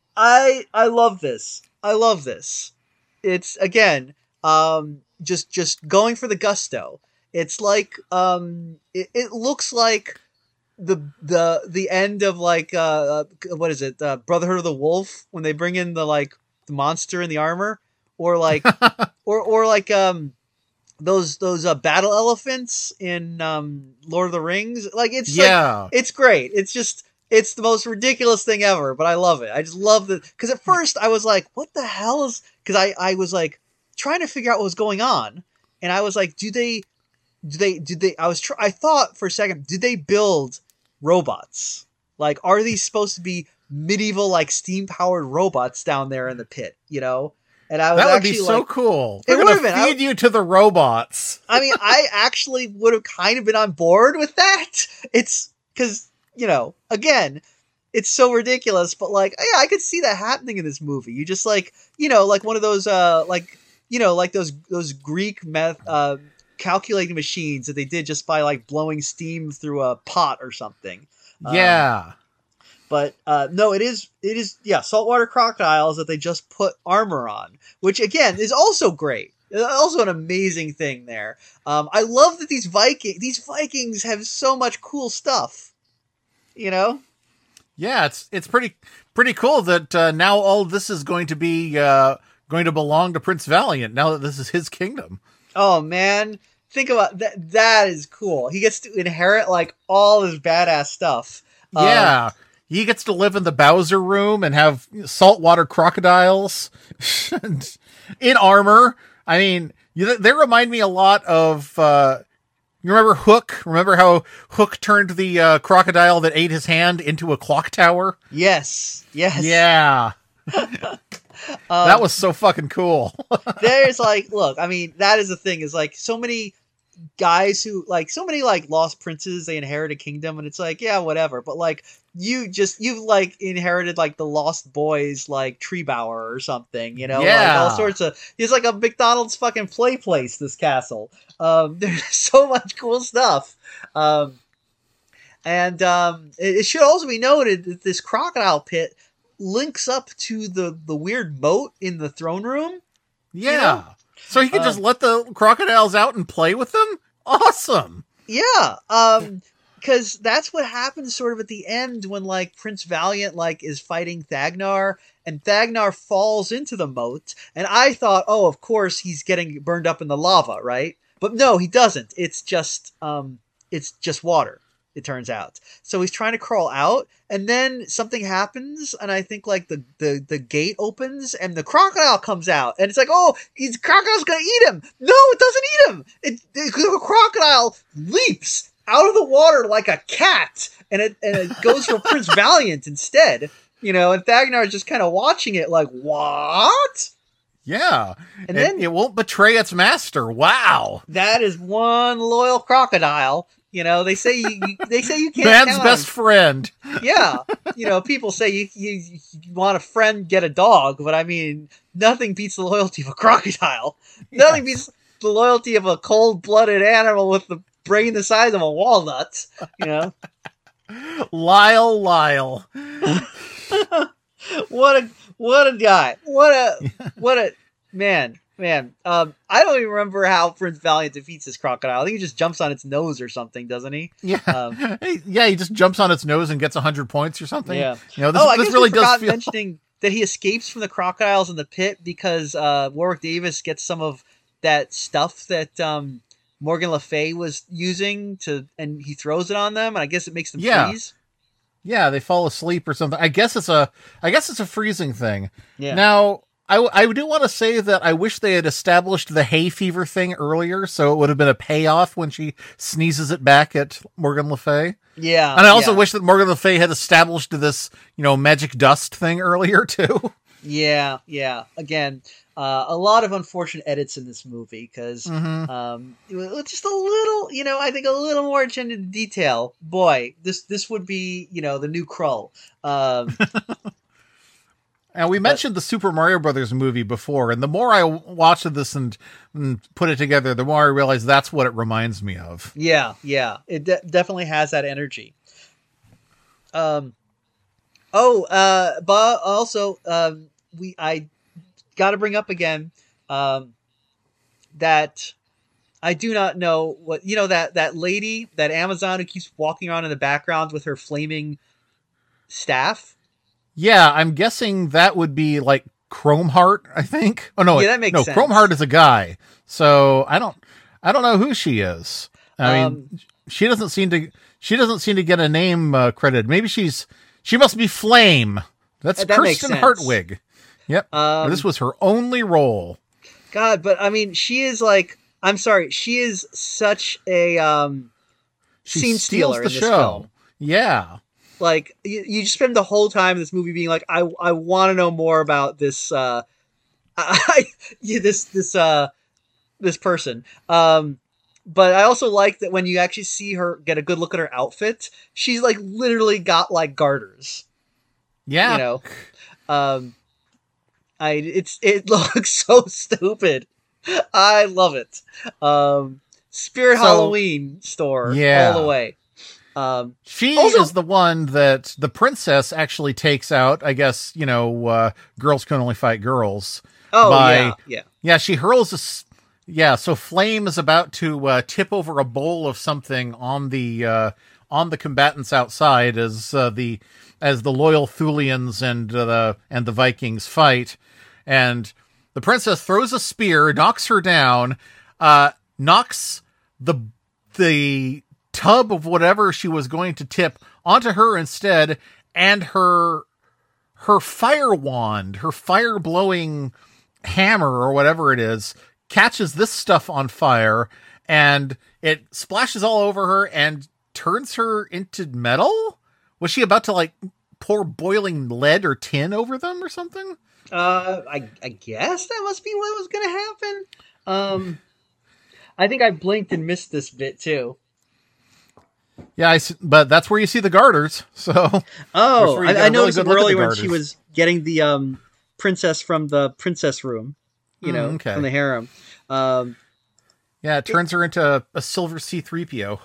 I I love this. I love this. It's again, um, just just going for the gusto. It's like, um, it, it looks like the the the end of like uh, uh what is it, uh, Brotherhood of the Wolf, when they bring in the like the monster in the armor, or like or or like um those those uh, battle elephants in um Lord of the Rings. Like it's like, Yeah. it's great. It's just it's the most ridiculous thing ever, but I love it. I just love the because at first I was like, what the hell is? Because I I was like trying to figure out what was going on, and I was like, do they do they did they? I was tr- I thought for a second, did they build robots? Like, are these supposed to be medieval like steam powered robots down there in the pit? You know? And I was That would actually be so like, cool. It They're would've gonna been. I- feed you to the robots. I mean, I actually would have kind of been on board with that. It's because, you know, again, it's so ridiculous, but like, yeah, I could see that happening in this movie. You just like, you know, like one of those, uh, like, you know, like those those Greek meth, uh, calculating machines that they did just by like blowing steam through a pot or something. Um, Yeah. But uh, no, it is it is yeah, saltwater crocodiles that they just put armor on, which again is also great. Also an amazing thing there. Um, I love that these Viking these Vikings have so much cool stuff. You know? Yeah, it's it's pretty pretty cool that uh, now all of this is going to be uh, going to belong to Prince Valiant now that this is his kingdom. Oh man, think about that. That is cool. He gets to inherit like all his badass stuff. Um, Yeah. He gets to live in the Bowser room and have saltwater crocodiles and in armor. I mean, you, they remind me a lot of, uh, you remember Hook? Remember how Hook turned the uh, crocodile that ate his hand into a clock tower? Yes. Yes. Yeah. That was so fucking cool. There's like, look, I mean, that is the thing is like so many guys who like so many like lost princes, they inherit a kingdom and it's like, yeah, whatever. But like you just, you've like inherited like the Lost Boys, like tree bower or something, you know, Yeah. like all sorts of, it's like a McDonald's fucking play place, this castle. Um, there's so much cool stuff. Um, and um, it, it should also be noted that this crocodile pit links up to the, the weird moat in the throne room. Yeah. You know? So he can Um, just let the crocodiles out and play with them? Awesome. Yeah, um, because that's what happens sort of at the end when like Prince Valiant like is fighting Thagnar, and Thagnar falls into the moat, and I thought, oh, of course he's getting burned up in the lava, right? But no, he doesn't. It's just um, it's just water. It turns out. So he's trying to crawl out, and then something happens, and I think like the, the, the gate opens, and the crocodile comes out, and it's like, oh, he's crocodile's gonna eat him. No, it doesn't eat him. It, it the crocodile leaps out of the water like a cat, and it and it goes for Prince Valiant instead. You know, and Thagnar is just kind of watching it like, what? Yeah. And It- then- it won't betray its master. Wow. That is one loyal crocodile. You know, they say you, you they say you can't Man's count best on- friend. Yeah, you know, people say you, you you want a friend, get a dog, but I mean, nothing beats the loyalty of a crocodile. Nothing beats the loyalty of a cold-blooded animal with the brain the size of a walnut. You know, Lyle Lyle. what a what a guy! What a what a man! Man, um, I don't even remember how Prince Valiant defeats this crocodile. I think he just jumps on its nose or something, doesn't he? Yeah. Um, Hey, yeah, he just jumps on its nose and gets one hundred points or something. Yeah. You know, this, oh, I this guess really we does forgot feel... mentioning that he escapes from the crocodiles in the pit because uh, Warwick Davis gets some of that stuff that um, Morgan Le Fay was using to, and he throws it on them, and I guess it makes them Yeah. freeze. Yeah, they fall asleep or something. I guess it's a, I guess it's a freezing thing. Yeah. Now, I, I do want to say that I wish they had established the hay fever thing earlier, so it would have been a payoff when she sneezes it back at Morgan Le Fay. Yeah. And I also yeah. wish that Morgan Le Fay had established this, you know, magic dust thing earlier too. Yeah, yeah. Again, uh, a lot of unfortunate edits in this movie because Mhm. um, it was just a little, you know, I think a little more attention to detail. Boy, this this would be, you know, the new Krull. Um, And we mentioned the Super Mario Brothers movie before, and the more I watched this and, and put it together, the more I realized that's what it reminds me of. Yeah, yeah, it de- definitely has that energy. Um, oh, uh, but also, um, we I got to bring up again, um, that I do not know what you know that that lady, that Amazon who keeps walking around in the background with her flaming staff. Yeah, I'm guessing that would be like Chrome Heart, I think. Oh no, Yeah, that makes no, sense. Chrome Heart is a guy. So I don't I don't know who she is. I Um, mean, she doesn't seem to she doesn't seem to get a name uh, credited. Maybe she's she must be Flame. That's Uh, that makes Kirsten sense. Hartwig. Yep. Um, this was her only role. God, but I mean, she is like, I'm sorry, she is such a um, She scene steals stealer the in this show. film. Yeah. Like you, you just spend the whole time in this movie being like, I I want to know more about this uh, I, yeah, this this uh this person. Um, but I also like that when you actually see her get a good look at her outfit, she's like literally got like garters. Yeah. You know, um, I it's it looks so stupid. I love it. Um, Spirit So- Halloween store, Yeah. all the way. Um, She Also- is the one that the princess actually takes out. I guess, you know, uh, girls can only fight girls. oh By- yeah, yeah. Yeah, she hurls a. s- Yeah, so Flame is about to uh, tip over a bowl of something on the uh, on the combatants outside as uh, the as the loyal Thulians and uh, the and the Vikings fight, and the princess throws a spear, knocks her down, uh, knocks the the tub of whatever she was going to tip onto her instead, and her her fire wand, her fire blowing hammer or whatever it is, catches this stuff on fire, and it splashes all over her and turns her into metal. Was she about to like pour boiling lead or tin over them or something? Uh, I I guess that must be what was gonna happen. Um, I think I blinked and missed this bit too. Yeah, I s but that's where you see the garters. So Oh, where you I, get a I really noticed good them look at earlier the when she garters. was getting the um princess from the princess room, you Mm, know, okay. from the harem. Um, yeah, it turns her into a silver C three P O.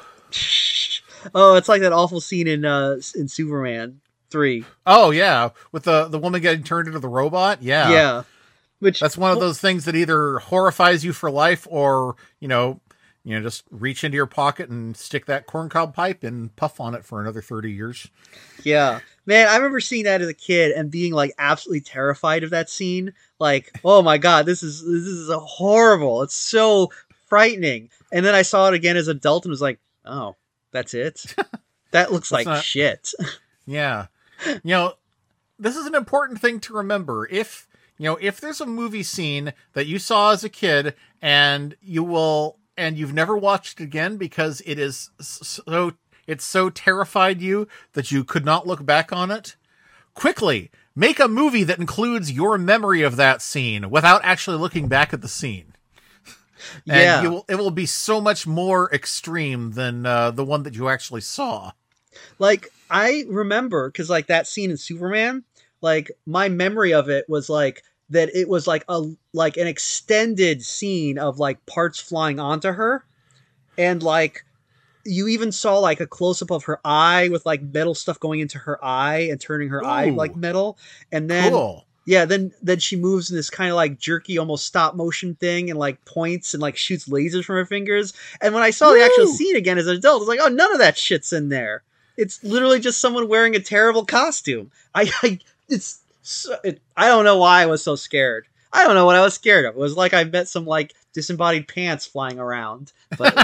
oh, it's like that awful scene in uh in Superman three. Oh yeah, with the the woman getting turned into the robot. Yeah, Yeah, which that's one of those things that either horrifies you for life, or you know, you know, just reach into your pocket and stick that corncob pipe and puff on it for another thirty years. Yeah, man, I remember seeing that as a kid and being like absolutely terrified of that scene. Like, oh my god, this is this is a horrible. It's so frightening. And then I saw it again as an adult and was like, oh, that's it. That looks like not- shit. Yeah. You know, this is an important thing to remember. If, you know, if there's a movie scene that you saw as a kid and you will, and you've never watched it again because it is so, it's so terrified you that you could not look back on it, quickly make a movie that includes your memory of that scene without actually looking back at the scene. And Yeah. you will, it will be so much more extreme than uh, the one that you actually saw. Like, I remember, because like that scene in Superman, like my memory of it was like that it was like a like an extended scene of like parts flying onto her, and like you even saw like a close up of her eye with like metal stuff going into her eye and turning her eye Ooh. like metal, and then Cool. yeah, then then she moves in this kind of like jerky, almost stop motion thing, and like points and like shoots lasers from her fingers. And when I saw the actual Woo! scene again as an adult, I was like, oh, none of that shit's in there. It's literally just someone wearing a terrible costume. I, I it's so, it, I don't know why I was so scared. I don't know what I was scared of. It was like I met some like disembodied pants flying around. But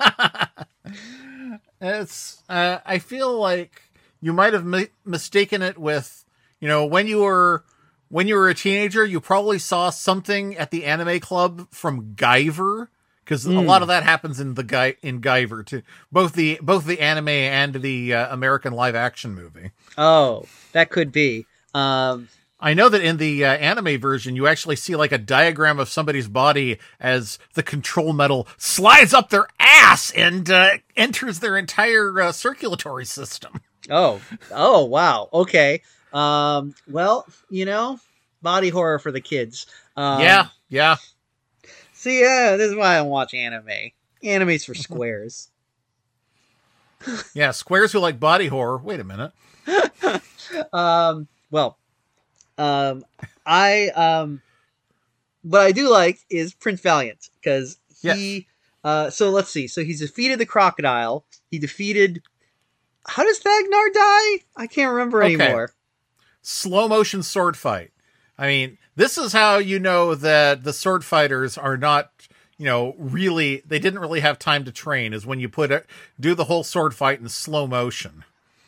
it's uh, I feel like you might have mi- mistaken it with, you know, when you were when you were a teenager, you probably saw something at the anime club from Guyver, because a lot of that happens in the guy in Guyver too. Both the both the anime and the uh, American live action movie. oh, that could be. Um, I know that in the uh, anime version, you actually see like a diagram of somebody's body as the control metal slides up their ass and uh, enters their entire uh, circulatory system. oh, oh, wow. Okay. Um, well, you know, body horror for the kids. Um, yeah, yeah. See, yeah, this is why I don't watch anime. Anime's for squares. Yeah, squares who like body horror. Wait a minute. um, well, um, I um, what I do like is Prince Valiant, because he. Uh, so let's see. So he's defeated the crocodile. He defeated. How does Thagnar die? I can't remember Okay. anymore. Slow motion sword fight. I mean, this is how you know that the sword fighters are not, you know, really, they didn't really have time to train, is when you put it, do the whole sword fight in slow motion.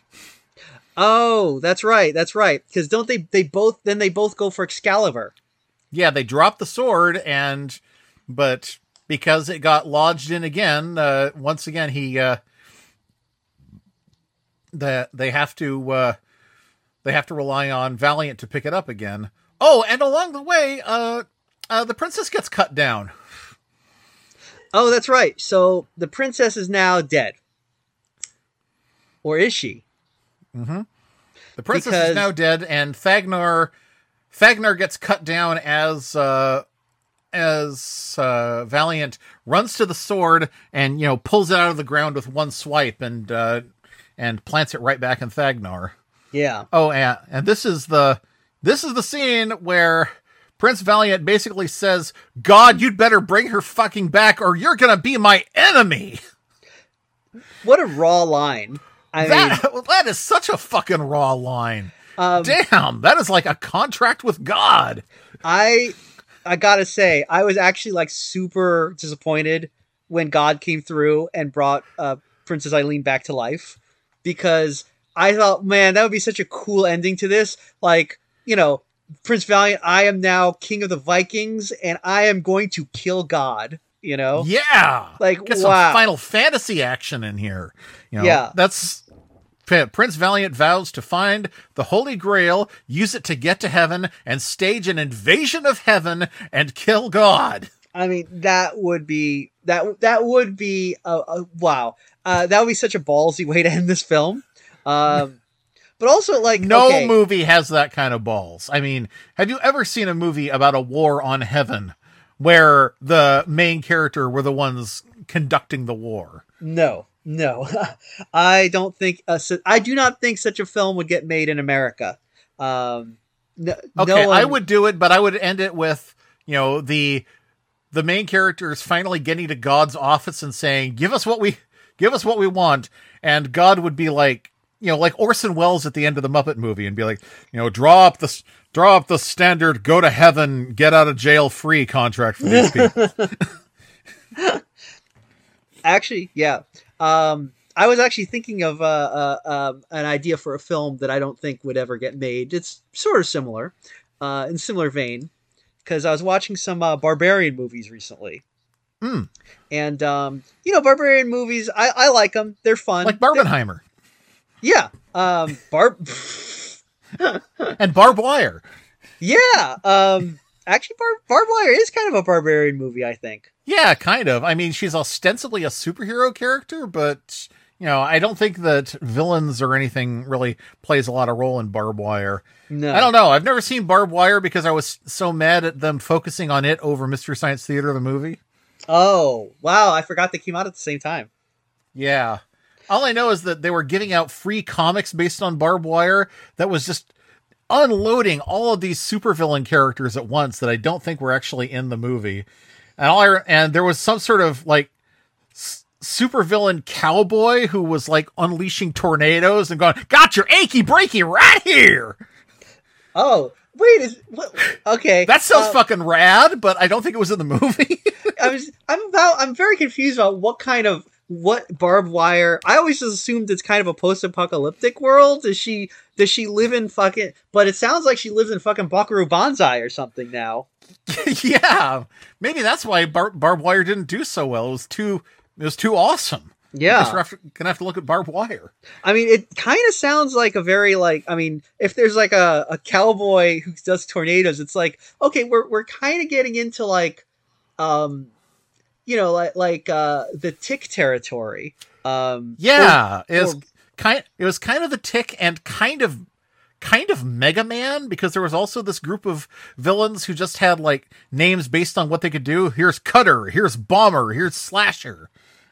Oh, that's right. That's right. Because don't they? They both then they both go for Excalibur. Yeah, they drop the sword, and, but because it got lodged in again, uh, once again, he, uh, the, they have to, uh, they have to rely on Valiant to pick it up again. Oh, and along the way, uh, uh, the princess gets cut down. Oh, that's right. So the princess is now dead, or is she? The princess Because- is now dead, and Thagnar, Thagnar gets cut down as, uh, as, uh, Valiant runs to the sword and, you know, pulls it out of the ground with one swipe and, uh, and plants it right back in Thagnar. Yeah. Oh, and, and this is the, this is the scene where Prince Valiant basically says, God, you'd better bring her fucking back or you're gonna be my enemy. What a raw line. I mean, That, that is such a fucking raw line. um, Damn, that is like a contract with God. I I gotta say, I was actually like super disappointed when God came through and brought uh, Princess Eileen back to life, because I thought, man, that would be such a cool ending to this. Like, you know, Prince Valiant, I am now king of the Vikings, and I am going to kill God. You know, Yeah. Like, Get wow. some Final Fantasy action in here. You know, Yeah. That's P- Prince Valiant vows to find the Holy Grail, use it to get to heaven, and stage an invasion of heaven and kill God. I mean, that would be that that would be a, a wow. Uh, that would be such a ballsy way to end this film. Um, but also, like, No okay, movie has that kind of balls. I mean, have you ever seen a movie about a war on heaven where the main character were the ones conducting the war? No, no, I don't think. Uh, su- I do not think such a film would get made in America. Um, no, Okay, no I one- would do it, but I would end it with, you know, the the main character is finally getting to God's office and saying, "Give us what we give us what we want," and God would be like, you know, like Orson Welles at the end of the Muppet movie, and be like, you know, draw up the draw up the standard, go to heaven, get out of jail free contract for these people. Actually, yeah. Um, I was actually thinking of uh, uh, um, an idea for a film that I don't think would ever get made. It's sort of similar, uh, in similar vein, because I was watching some uh, barbarian movies recently. Mm. And, um, you know, barbarian movies, I, I like them. They're fun. Like Barbenheimer Yeah. Um, Bar- and Barbed Wire. yeah. Um, actually, Bar- Barbed Wire is kind of a barbarian movie, I think. Yeah, kind of. I mean, she's ostensibly a superhero character, but, you know, I don't think that villains or anything really plays a lot of role in Barbed Wire. No. I don't know. I've never seen Barbed Wire because I was so mad at them focusing on it over Mystery Science Theater, the movie. Oh, wow. I forgot they came out at the same time. Yeah. All I know is that they were giving out free comics based on Barbed Wire that was just unloading all of these supervillain characters at once that I don't think were actually in the movie. And all I, and there was some sort of like s- supervillain cowboy who was like unleashing tornadoes and going, "Got your achy breaky right here." Oh, wait. Is what, okay. That sounds uh, fucking rad, but I don't think it was in the movie. I was, I'm about, I'm very confused about what kind of, what Barbed Wire. I always just assumed it's kind of a post-apocalyptic world. Does she, does she live in fucking, but it sounds like she lives in fucking Buckaroo Banzai or something now. Yeah, maybe that's why Bar- Barbed Wire didn't do so well. It was too, it was too awesome. Yeah. Guess we're have to- gonna have to look at Barbed Wire. I mean, it kind of sounds like a very like. I mean, if there's like a, a cowboy who does tornadoes, it's like okay, we're we're kind of getting into like, um, you know, like like uh, the Tick territory. Um, Yeah, or- it was or- kind. It was kind of the Tick and kind of, kind of Mega Man, because there was also this group of villains who just had like names based on what they could do. Here's Cutter. Here's Bomber. Here's Slasher.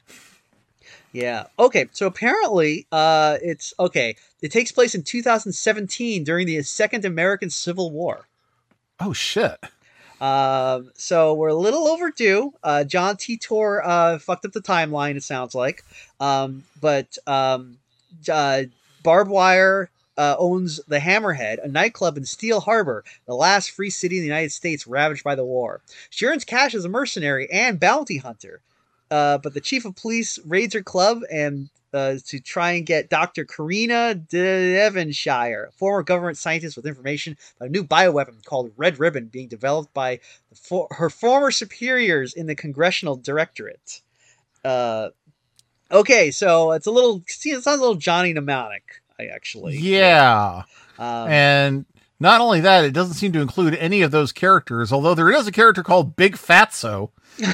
Yeah. Okay. So apparently, uh, it's okay. It takes place in two thousand seventeen during the Second American Civil War. Oh shit. Um, so we're a little overdue. Uh, John Titor uh, fucked up the timeline. It sounds like, um, but um, uh, Barbed Wire uh, owns the Hammerhead, a nightclub in Steel Harbor, the last free city in the United States ravaged by the war. She earns cash as a mercenary and bounty hunter. Uh, but the chief of police raids her club and uh, to try and get Doctor Karina Devonshire, a former government scientist with information about a new bioweapon called Red Ribbon being developed by the for- her former superiors in the Congressional Directorate. Uh, okay, so it's a little, see, it sounds a little Johnny Mnemonic, I actually. Yeah, Um, and not only that, it doesn't seem to include any of those characters. Although there is a character called Big Fatso.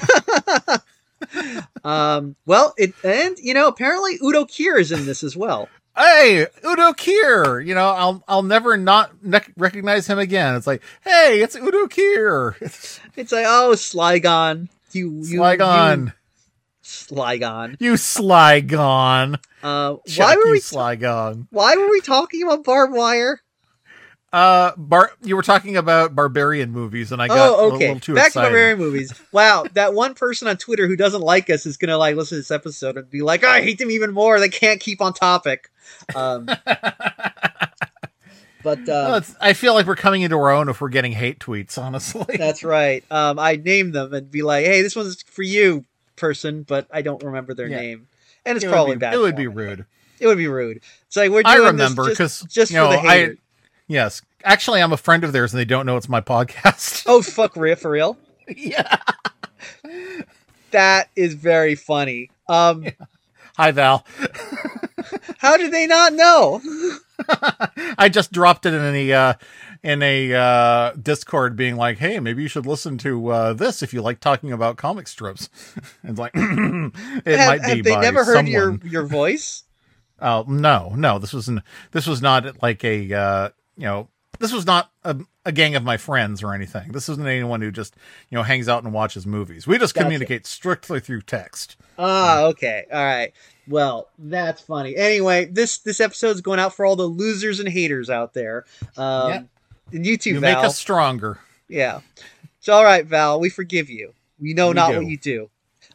um, well, it and you know apparently Udo Kier is in this as well. Hey, Udo Kier. You know, I'll I'll never not ne- recognize him again. It's like, hey, it's Udo Kier. It's It's like, oh, Slygon, you, you, Slygon. you Slygon. You Slygon. Uh, Chuck, why were you we? Slygon. Why were we talking about Barbed Wire? Uh, bar. You were talking about barbarian movies, and I got Oh, a okay. little too Back excited. to barbarian movies. Wow, that one person on Twitter who doesn't like us is gonna like listen to this episode and be like, oh, I hate them even more. They can't keep on topic. Um, but Well, uh, it's, I feel like we're coming into our own if we're getting hate tweets. Honestly, that's right. Um, I'd name them and be like, hey, this one's for you, person, but I don't remember their Yeah. name, and it's it probably would be, bad. it would be form anyway. rude. It would be rude. It's like we're I doing remember this because just, just you know, for the haters. I yes, actually, I'm a friend of theirs, and they don't know it's my podcast. Oh fuck, real for real. Yeah. That is very funny. Um, Hi, Val. How did they not know? I just dropped it in a uh, in a uh, Discord, being like, "Hey, maybe you should listen to uh, this if you like talking about comic strips." It's like it have, might be. have they by never heard your someone. your voice? Oh no, no, this was not this was not like a uh, you know this was not a, a gang of my friends or anything. This isn't anyone who just you know hangs out and watches movies. We just Gotcha. communicate strictly through text. Ah, okay, all right. Well, that's funny. Anyway, this this episode's going out for all the losers and haters out there. Um, Yep. And you too, You Val. make us stronger. Yeah. It's all right, Val. We forgive you. We know We not do. what you do.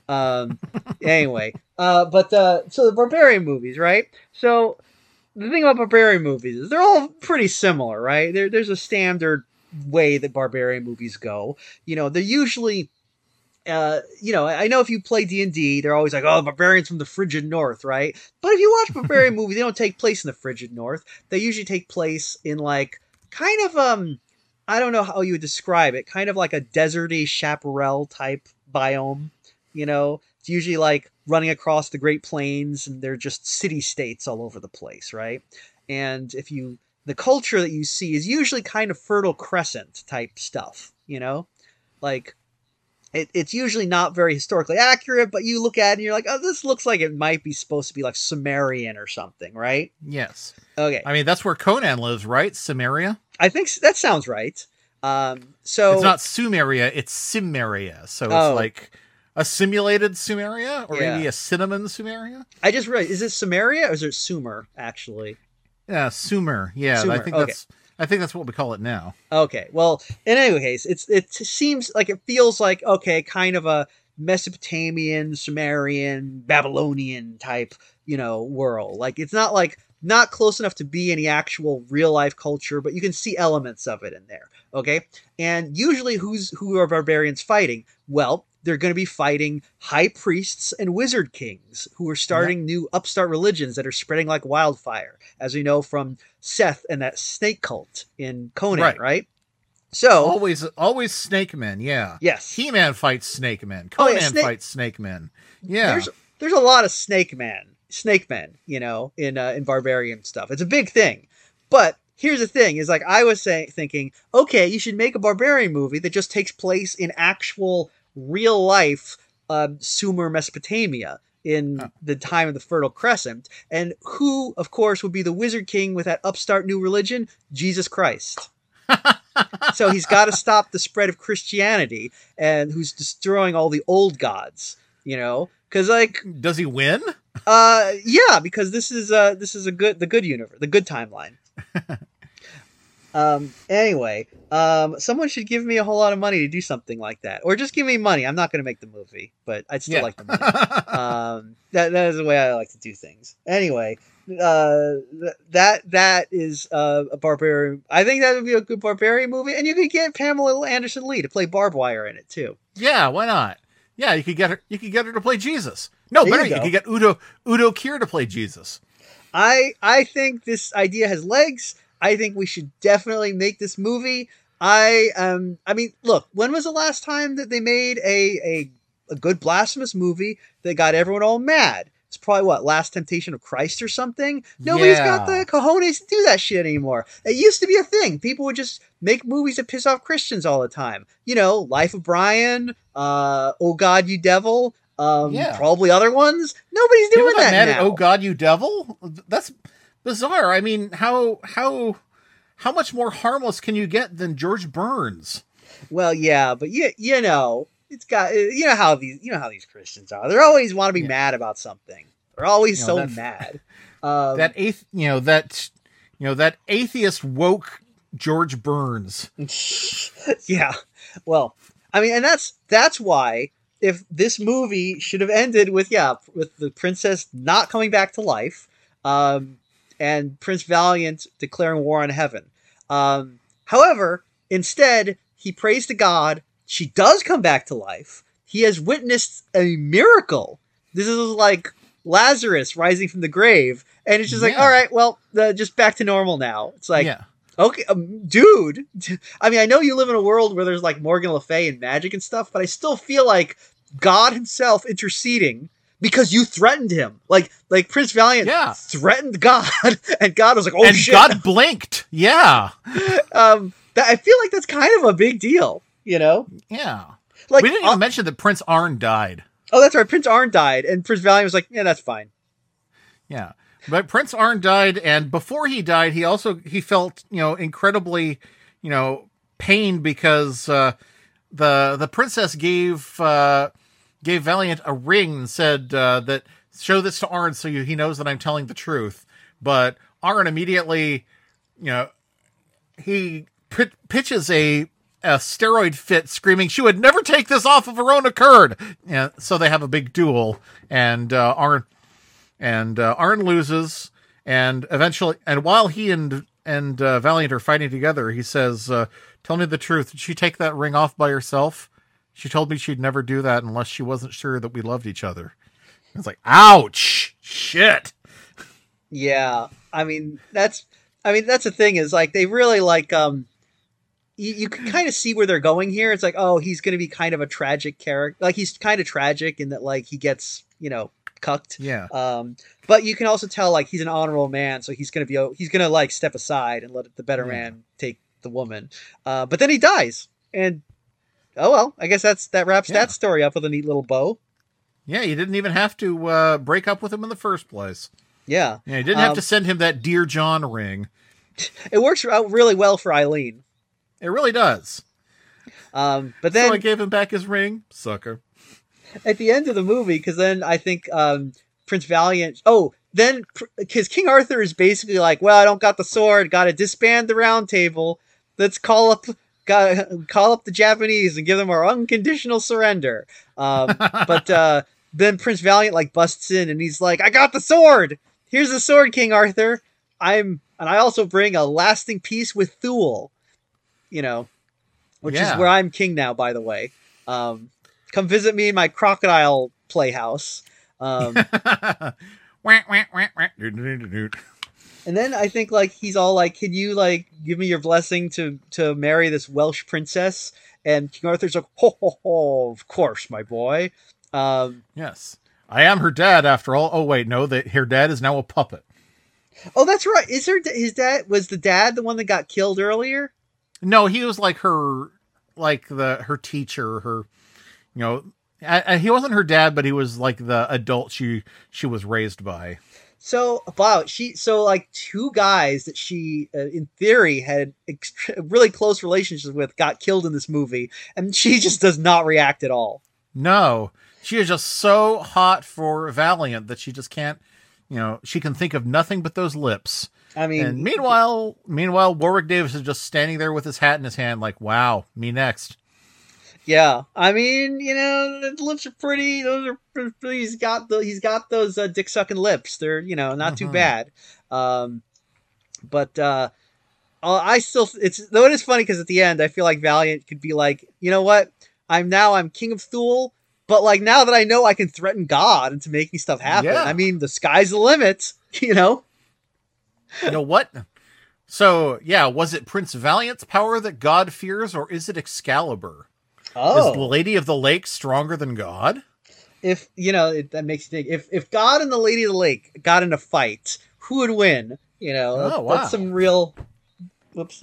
Um. Anyway, uh, but uh, so the barbarian movies, right? So the thing about barbarian movies is they're all pretty similar, right? There, there's a standard way that barbarian movies go. You know, they're usually. Uh, you know, I know if you play D and D, they're always like, oh, barbarians from the frigid north, right? But if you watch barbarian movies, they don't take place in the frigid north. They usually take place in like kind of um I don't know how you would describe it, kind of like a deserty chaparral type biome, you know? It's usually like running across the Great Plains and they're just city states all over the place, right? And if you the culture that you see is usually kind of Fertile Crescent type stuff, you know? Like It, it's usually not very historically accurate, but you look at it and you're like, oh, this looks like it might be supposed to be like Sumerian or something, right? Yes. Okay. I mean, that's where Conan lives, right? Samaria? I think s- that sounds right. Um, so It's not Sumeria, it's Cimmeria. So it's Oh. like a simulated Sumeria, or Yeah. maybe a cinnamon Sumeria? I just realized, is it Sumeria or is it Sumer, actually? Yeah, Sumer. Yeah, I Sumer, think okay. that's I think that's what we call it now. Okay. Well, in any case, it's it seems like it feels like, okay, kind of a Mesopotamian, Sumerian, Babylonian type, you know, world. Like it's not like not close enough to be any actual real life culture, but you can see elements of it in there. Okay. And usually who's who are barbarians fighting? Well, they're going to be fighting high priests and wizard kings who are starting new upstart religions that are spreading like wildfire, as we know from Seth and that snake cult in Conan, right? Right. So, Always always snake men, yeah. yes. He-Man fights snake men. Oh, Conan yeah, snake- fights snake men. Yeah. There's there's a lot of snake men, snake men, you know, in uh, in barbarian stuff. It's a big thing. But here's the thing: is like I was saying, thinking, okay, you should make a barbarian movie that just takes place in actual real life um, Sumer Mesopotamia in Huh. the time of the Fertile Crescent, and who, of course, would be the Wizard King with that upstart new religion, Jesus Christ. So he's got to stop the spread of Christianity, and who's destroying all the old gods, you know? Because like, Does he win? uh, yeah, because this is uh, this is a good the good universe, the good timeline. um. Anyway, um, someone should give me a whole lot of money to do something like that, or just give me money. I'm not going to make the movie, but I'd still Yeah. like the money. um, that that is the way I like to do things. Anyway, uh, th- that that is uh, a barbarian. I think that would be a good barbarian movie, and you could get Pamela Anderson Lee to play barbed wire in it too. Yeah, why not? Yeah, you could get her you could get her to play Jesus. No, There better you you go. could get Udo Udo Kier to play Jesus. I I think this idea has legs. I think we should definitely make this movie. I um I mean, look, when was the last time that they made a a, a good blasphemous movie that got everyone all mad? It's probably what, Last Temptation of Christ or something? Nobody's got Yeah. the cojones to do that shit anymore. It used to be a thing. People would just make movies that piss off Christians all the time. You know, Life of Brian, uh, Oh God, You Devil, um, Yeah. probably other ones. Nobody's People doing got that mad now. at, oh God, you devil? That's bizarre. I mean, how how how much more harmless can you get than George Burns? Well, yeah, but you you know, it's got you know how these you know how these Christians are. They always want to be Yeah. mad about something. They're always You know, so that- mad. Um, That athe- you know that you know that atheist woke George Burns. yeah. Well, I mean, and that's that's why if this movie should have ended with yeah, with the princess not coming back to life, um, and Prince Valiant declaring war on heaven. Um, however, instead he prays to God. She does come back to life. He has witnessed a miracle. This is like Lazarus rising from the grave, and it's just like, Yeah. all right, well, uh, just back to normal now. It's like, yeah. okay, um, dude. I mean, I know you live in a world where there's like Morgan Le Fay and magic and stuff, but I still feel like God himself interceding because you threatened him. Like like Prince Valiant Yeah. threatened God, and God was like, "Oh and shit!" God blinked. Yeah. um, that, I feel like that's kind of a big deal, you know. Yeah. Like, we didn't uh, even mention that Prince Arn died. oh, that's right. Prince Arn died, and Prince Valiant was like, "Yeah, that's fine." Yeah. But Prince Arn died, and before he died, he also he felt, you know, incredibly, you know, pained because uh, the the princess gave uh, gave Valiant a ring and said uh, that show this to Arn so you, he knows that I'm telling the truth. But Arn immediately, you know, he p- pitches a a steroid fit, screaming she would never take this off of her own accord. Yeah, so they have a big duel, and uh, Arn. And uh, Arn loses, and eventually, and while he and and uh, Valiant are fighting together, he says, uh, "Tell me the truth. Did she take that ring off by herself? She told me she'd never do that unless she wasn't sure that we loved each other." It's like, ouch, shit. Yeah, I mean that's, I mean that's the thing is like they really like um, you, you can kind of see where they're going here. It's like, oh, he's going to be kind of a tragic character. Like he's kind of tragic in that like he gets, you know, cucked. Yeah. Um, but you can also tell like he's an honorable man, so he's gonna be he's gonna like step aside and let the better Yeah. man take the woman. Uh, but then he dies, and oh well, I guess that's that wraps Yeah. that story up with a neat little bow. Yeah, you didn't even have to uh, break up with him in the first place. Yeah, Yeah, you didn't have Um, to send him that Dear John ring. it works out really well for Eileen. It really does. Um, but So then I gave him back his ring, sucker. at the end of the movie, because then I think um, Prince Valiant. Oh, then because King Arthur is basically like, well, I don't got the sword, got to disband the Round Table. Let's call up, got call up the Japanese and give them our unconditional surrender. Um, but uh, then Prince Valiant like busts in and he's like, I got the sword. Here's the sword, King Arthur. I'm, and I also bring a lasting peace with Thule. You know, which Yeah. is where I'm king now, by the way. Um, come visit me in my crocodile playhouse. Um, Wah, wah, wah, wah. Doot, doot, doot, doot. and then I think like he's all like, "Can you like give me your blessing to to marry this Welsh princess?" And King Arthur's like, "Ho ho ho! Of course, my boy." Um, Yes. I am her dad after all. Oh, wait, no, that her dad is now a puppet. oh, that's right. Is her his dad was the dad the one that got killed earlier? No, he was like her, like the, her teacher, her, you know, I, I, he wasn't her dad, but he was like the adult she, she was raised by. So wow, she so like two guys that she uh, in theory had ext- really close relationships with got killed in this movie, and she just does not react at all. No, she is just so hot for Valiant that she just can't, you know, she can think of nothing but those lips. I mean, And meanwhile, meanwhile, Warwick Davis is just standing there with his hat in his hand, like, "Wow, me next." yeah, I mean, you know, the lips are pretty. Those are pretty, he's got the he's got those uh, dick sucking lips. They're you know not too Mhm. bad. Um, but uh, uh, I still it's though it is funny because at the end I feel like Valiant could be like, you know what, I'm now I'm king of Thule, but like now that I know I can threaten God into making stuff happen. Yeah. I mean, the sky's the limit. You know. You know what? So, yeah, was it Prince Valiant's power that God fears, or is it Excalibur? Oh, Is the Lady of the Lake stronger than God? if you know it, that makes you think. If if God and the Lady of the Lake got in a fight, who would win? You know, Oh, that's, wow. that's some real. Whoops.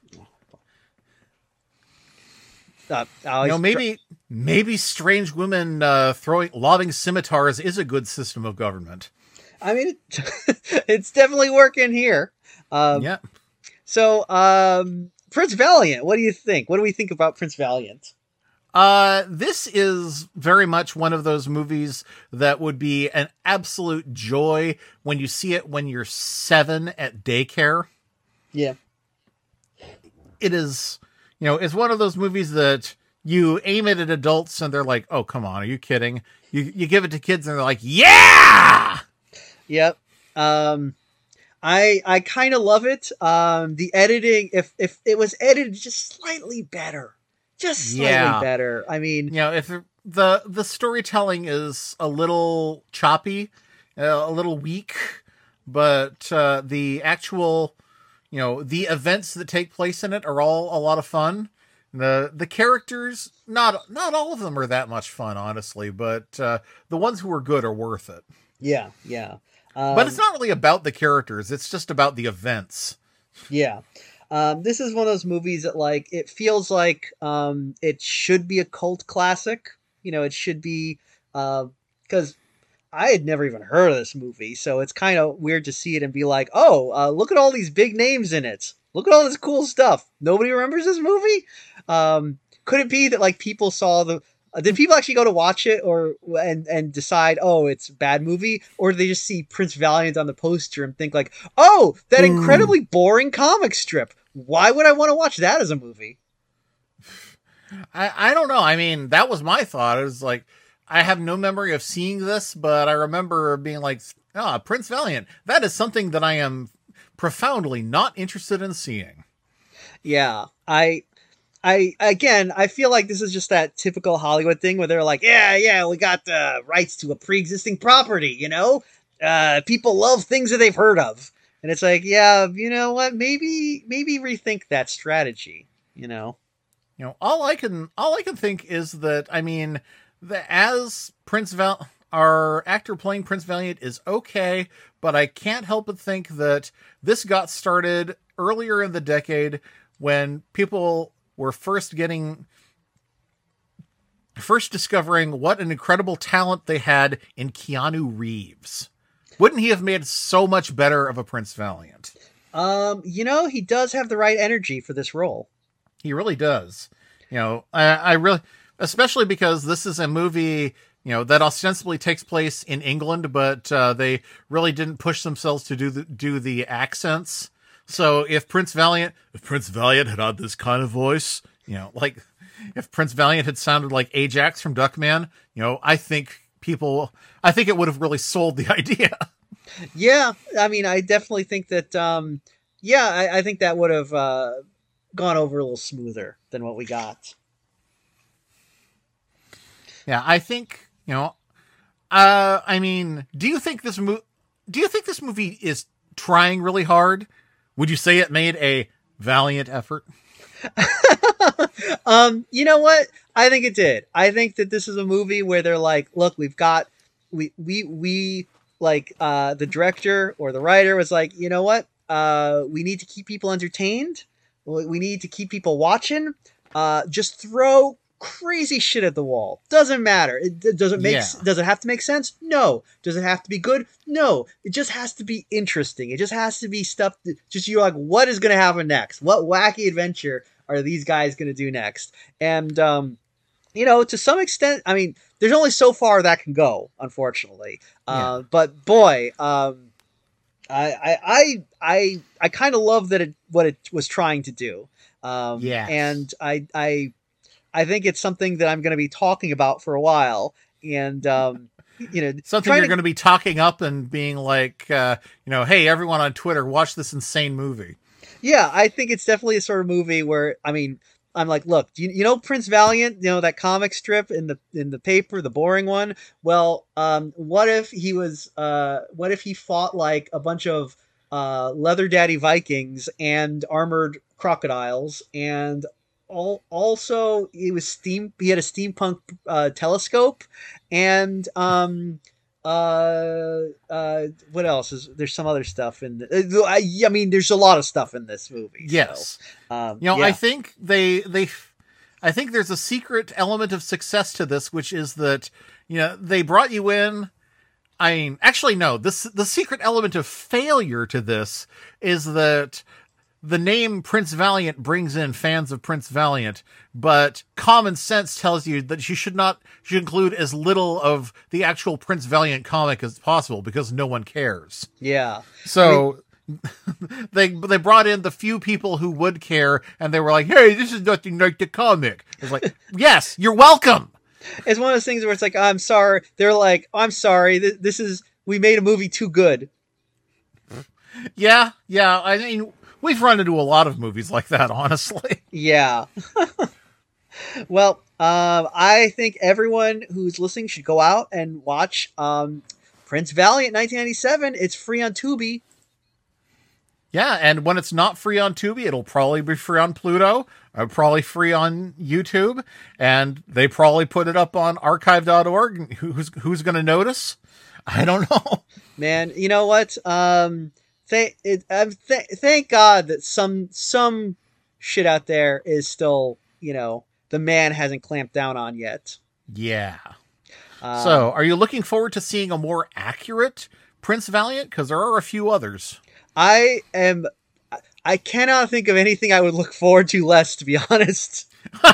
Uh, I You know, was maybe maybe strange women uh, throwing lobbing scimitars is a good system of government. I mean, it, it's definitely working here. Um, Yeah. So, um, Prince Valiant, what do you think? What do we think about Prince Valiant? Uh, this is very much one of those movies that would be an absolute joy when you see it when you're seven at daycare. Yeah. It is, you know, it's one of those movies that you aim it at adults and they're like, "Oh, come on, are you kidding?" You you give it to kids and they're like, "Yeah!" Yep. Um, I I kind of love it. Um, the editing, if if it was edited just slightly better, just slightly Yeah. better. I mean, You know, if the the storytelling is a little choppy, uh, a little weak, but uh, the actual, you know, the events that take place in it are all a lot of fun. The the characters, not not all of them are that much fun, honestly, but uh, the ones who are good are worth it. Yeah, yeah. Um, But it's not really about the characters; it's just about the events. Yeah. Um, this is one of those movies that, like, it feels like um, it should be a cult classic. You know, it should be, because I had never even heard of this movie, so it's kind of weird to see it and be like, oh, uh, look at all these big names in it. Look at all this cool stuff. Nobody remembers this movie? Um, could it be that, like, people saw the... Uh, did people actually go to watch it or and and decide, oh, it's a bad movie? Or do they just see Prince Valiant on the poster and think like, oh, that incredibly boring comic strip. Why would I want to watch that as a movie? I, I don't know. I mean, that was my thought. It was like, I have no memory of seeing this, but I remember being like, ah, Prince Valiant. That is something that I am profoundly not interested in seeing. Yeah, I... I, again, I feel like this is just that typical Hollywood thing where they're like, yeah, yeah, we got the rights to a pre-existing property, you know? Uh, people love things that they've heard of. And it's like, yeah, you know what? Maybe, maybe rethink that strategy, you know? You know, all I can, all I can think is that, I mean, the, as Prince Val, our actor playing Prince Valiant is okay, but I can't help but think that this got started earlier in the decade when people were first getting, first discovering what an incredible talent they had in Keanu Reeves. Wouldn't he have made so much better of a Prince Valiant? Um, you know, he does have the right energy for this role. He really does. You know, I, I really, especially because this is a movie, you know, that ostensibly takes place in England, but uh, they really didn't push themselves to do the, do the accents. So if Prince Valiant, if Prince Valiant had had this kind of voice, you know, like if Prince Valiant had sounded like Ajax from Duckman, you know, I think people, I think it would have really sold the idea. Yeah. I mean, I definitely think that, um, yeah, I, I think that would have uh, gone over a little smoother than what we got. Yeah. I think, you know, uh, I mean, do you think this movie, do you think this movie is trying really hard? Would you say it made a valiant effort? um, you know what? I think it did. I think that this is a movie where they're like, look, we've got, we, we, we like, uh, the director or the writer was like, you know what? Uh, we need to keep people entertained. We need to keep people watching. Uh, just throw crazy shit at the wall. Doesn't matter. It, it doesn't make, Yeah. does it have to make sense? No. Does it have to be good? No. It just has to be interesting. It just has to be stuff that just, you're like, what is going to happen next? What wacky adventure are these guys going to do next? And, um, you know, to some extent, I mean, there's only so far that can go, unfortunately. Uh, Yeah. but boy, um, I, I, I, I, I kind of love that it, what it was trying to do. Um, Yes. and I, I, I think it's something that I'm going to be talking about for a while. And, um, you know, Something trying you're to- going to be talking up and being like, uh, you know, hey, everyone on Twitter, watch this insane movie. Yeah, I think it's definitely a sort of movie where, I mean, I'm like, look, you, you know Prince Valiant, you know that comic strip in the in the paper, the boring one. Well, um, what if he was, uh, what if he fought like a bunch of uh, leather daddy Vikings and armored crocodiles, and all also he was steam. He had a steampunk uh, telescope, and um, uh, uh, what else is there's some other stuff in. The, I, I mean, there's a lot of stuff in this movie. Yes. So, um, You know, yeah. I think they, they, I think there's a secret element of success to this, which is that, you know, they brought you in. I mean, actually, no, this, the secret element of failure to this is that the name Prince Valiant brings in fans of Prince Valiant, but common sense tells you that you should not, should include as little of the actual Prince Valiant comic as possible because no one cares. Yeah. So they they brought in the few people who would care, and they were like, "Hey, this is nothing like the comic." It's like, yes, you're welcome. It's one of those things where it's like, I'm sorry. They're like, I'm sorry. This, this is, we made a movie too good. Yeah, yeah. I mean, we've run into a lot of movies like that, honestly. Yeah. Well, um, I think everyone who's listening should go out and watch um, Prince Valiant nineteen ninety-seven. It's free on Tubi. Yeah, and when it's not free on Tubi, it'll probably be free on Pluto, uh, probably free on YouTube, and they probably put it up on archive dot org. Who's who's going to notice? I don't know. Man, you know what? Um, th- it, um, th- thank God that some some shit out there is still, you know, the man hasn't clamped down on yet. Yeah. Um, So, are you looking forward to seeing a more accurate Prince Valiant? Because there are a few others. I am. I cannot think of anything I would look forward to less, to be honest.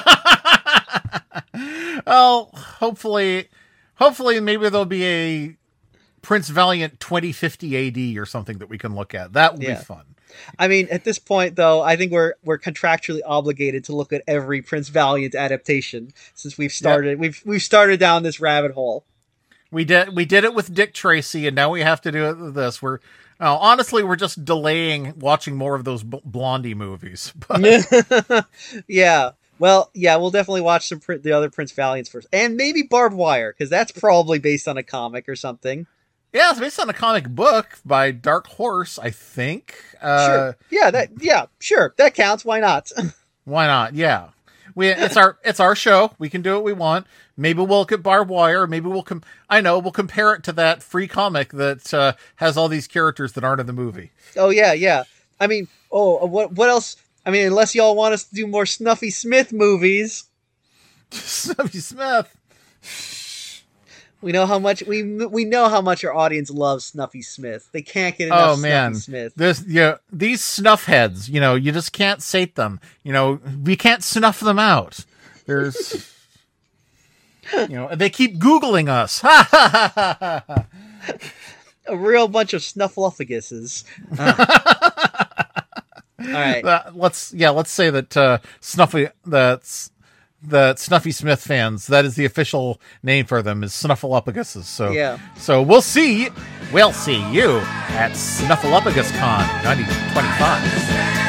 Well, hopefully, hopefully, maybe there'll be a Prince Valiant twenty fifty A D or something that we can look at. That would Yeah. be fun. I mean, at this point, though, I think we're we're contractually obligated to look at every Prince Valiant adaptation since we've started. We've we've started down this rabbit hole. We did we did it with Dick Tracy, and now we have to do it with this. We're uh, honestly we're just delaying watching more of those B- Blondie movies. But Yeah. Well, yeah, we'll definitely watch some pr- the other Prince Valiants first, and maybe Barbed Wire, because that's probably based on a comic or something. yeah, it's based on a comic book by Dark Horse, I think. Uh, Sure. Yeah. That. Yeah. Sure. That counts. Why not? Why not? Yeah. We, it's our it's our show. We can do what we want. Maybe we'll look at Barbed Wire. Maybe we'll com- I know we'll compare it to that free comic that uh, has all these characters that aren't in the movie. Oh yeah, yeah. I mean, oh, what what else? I mean, unless y'all want us to do more Snuffy Smith movies, Snuffy Smith. we know how much we we know how much our audience loves Snuffy Smith. They can't get enough Oh man, Snuffy Smith. this yeah these snuff heads. You know, you just can't sate them. You know, we can't snuff them out. There's. You know, they keep Googling us. Ha ha ha ha ha. A real bunch of snuffleupaguses. Uh. All right. Uh, let's yeah, let's say that uh, Snuffy that's the Snuffy Smith fans. That is the official name for them is Snuffleupaguses. So Yeah. So we'll see. We'll see you at Snuffleupagus Con twenty twenty-five.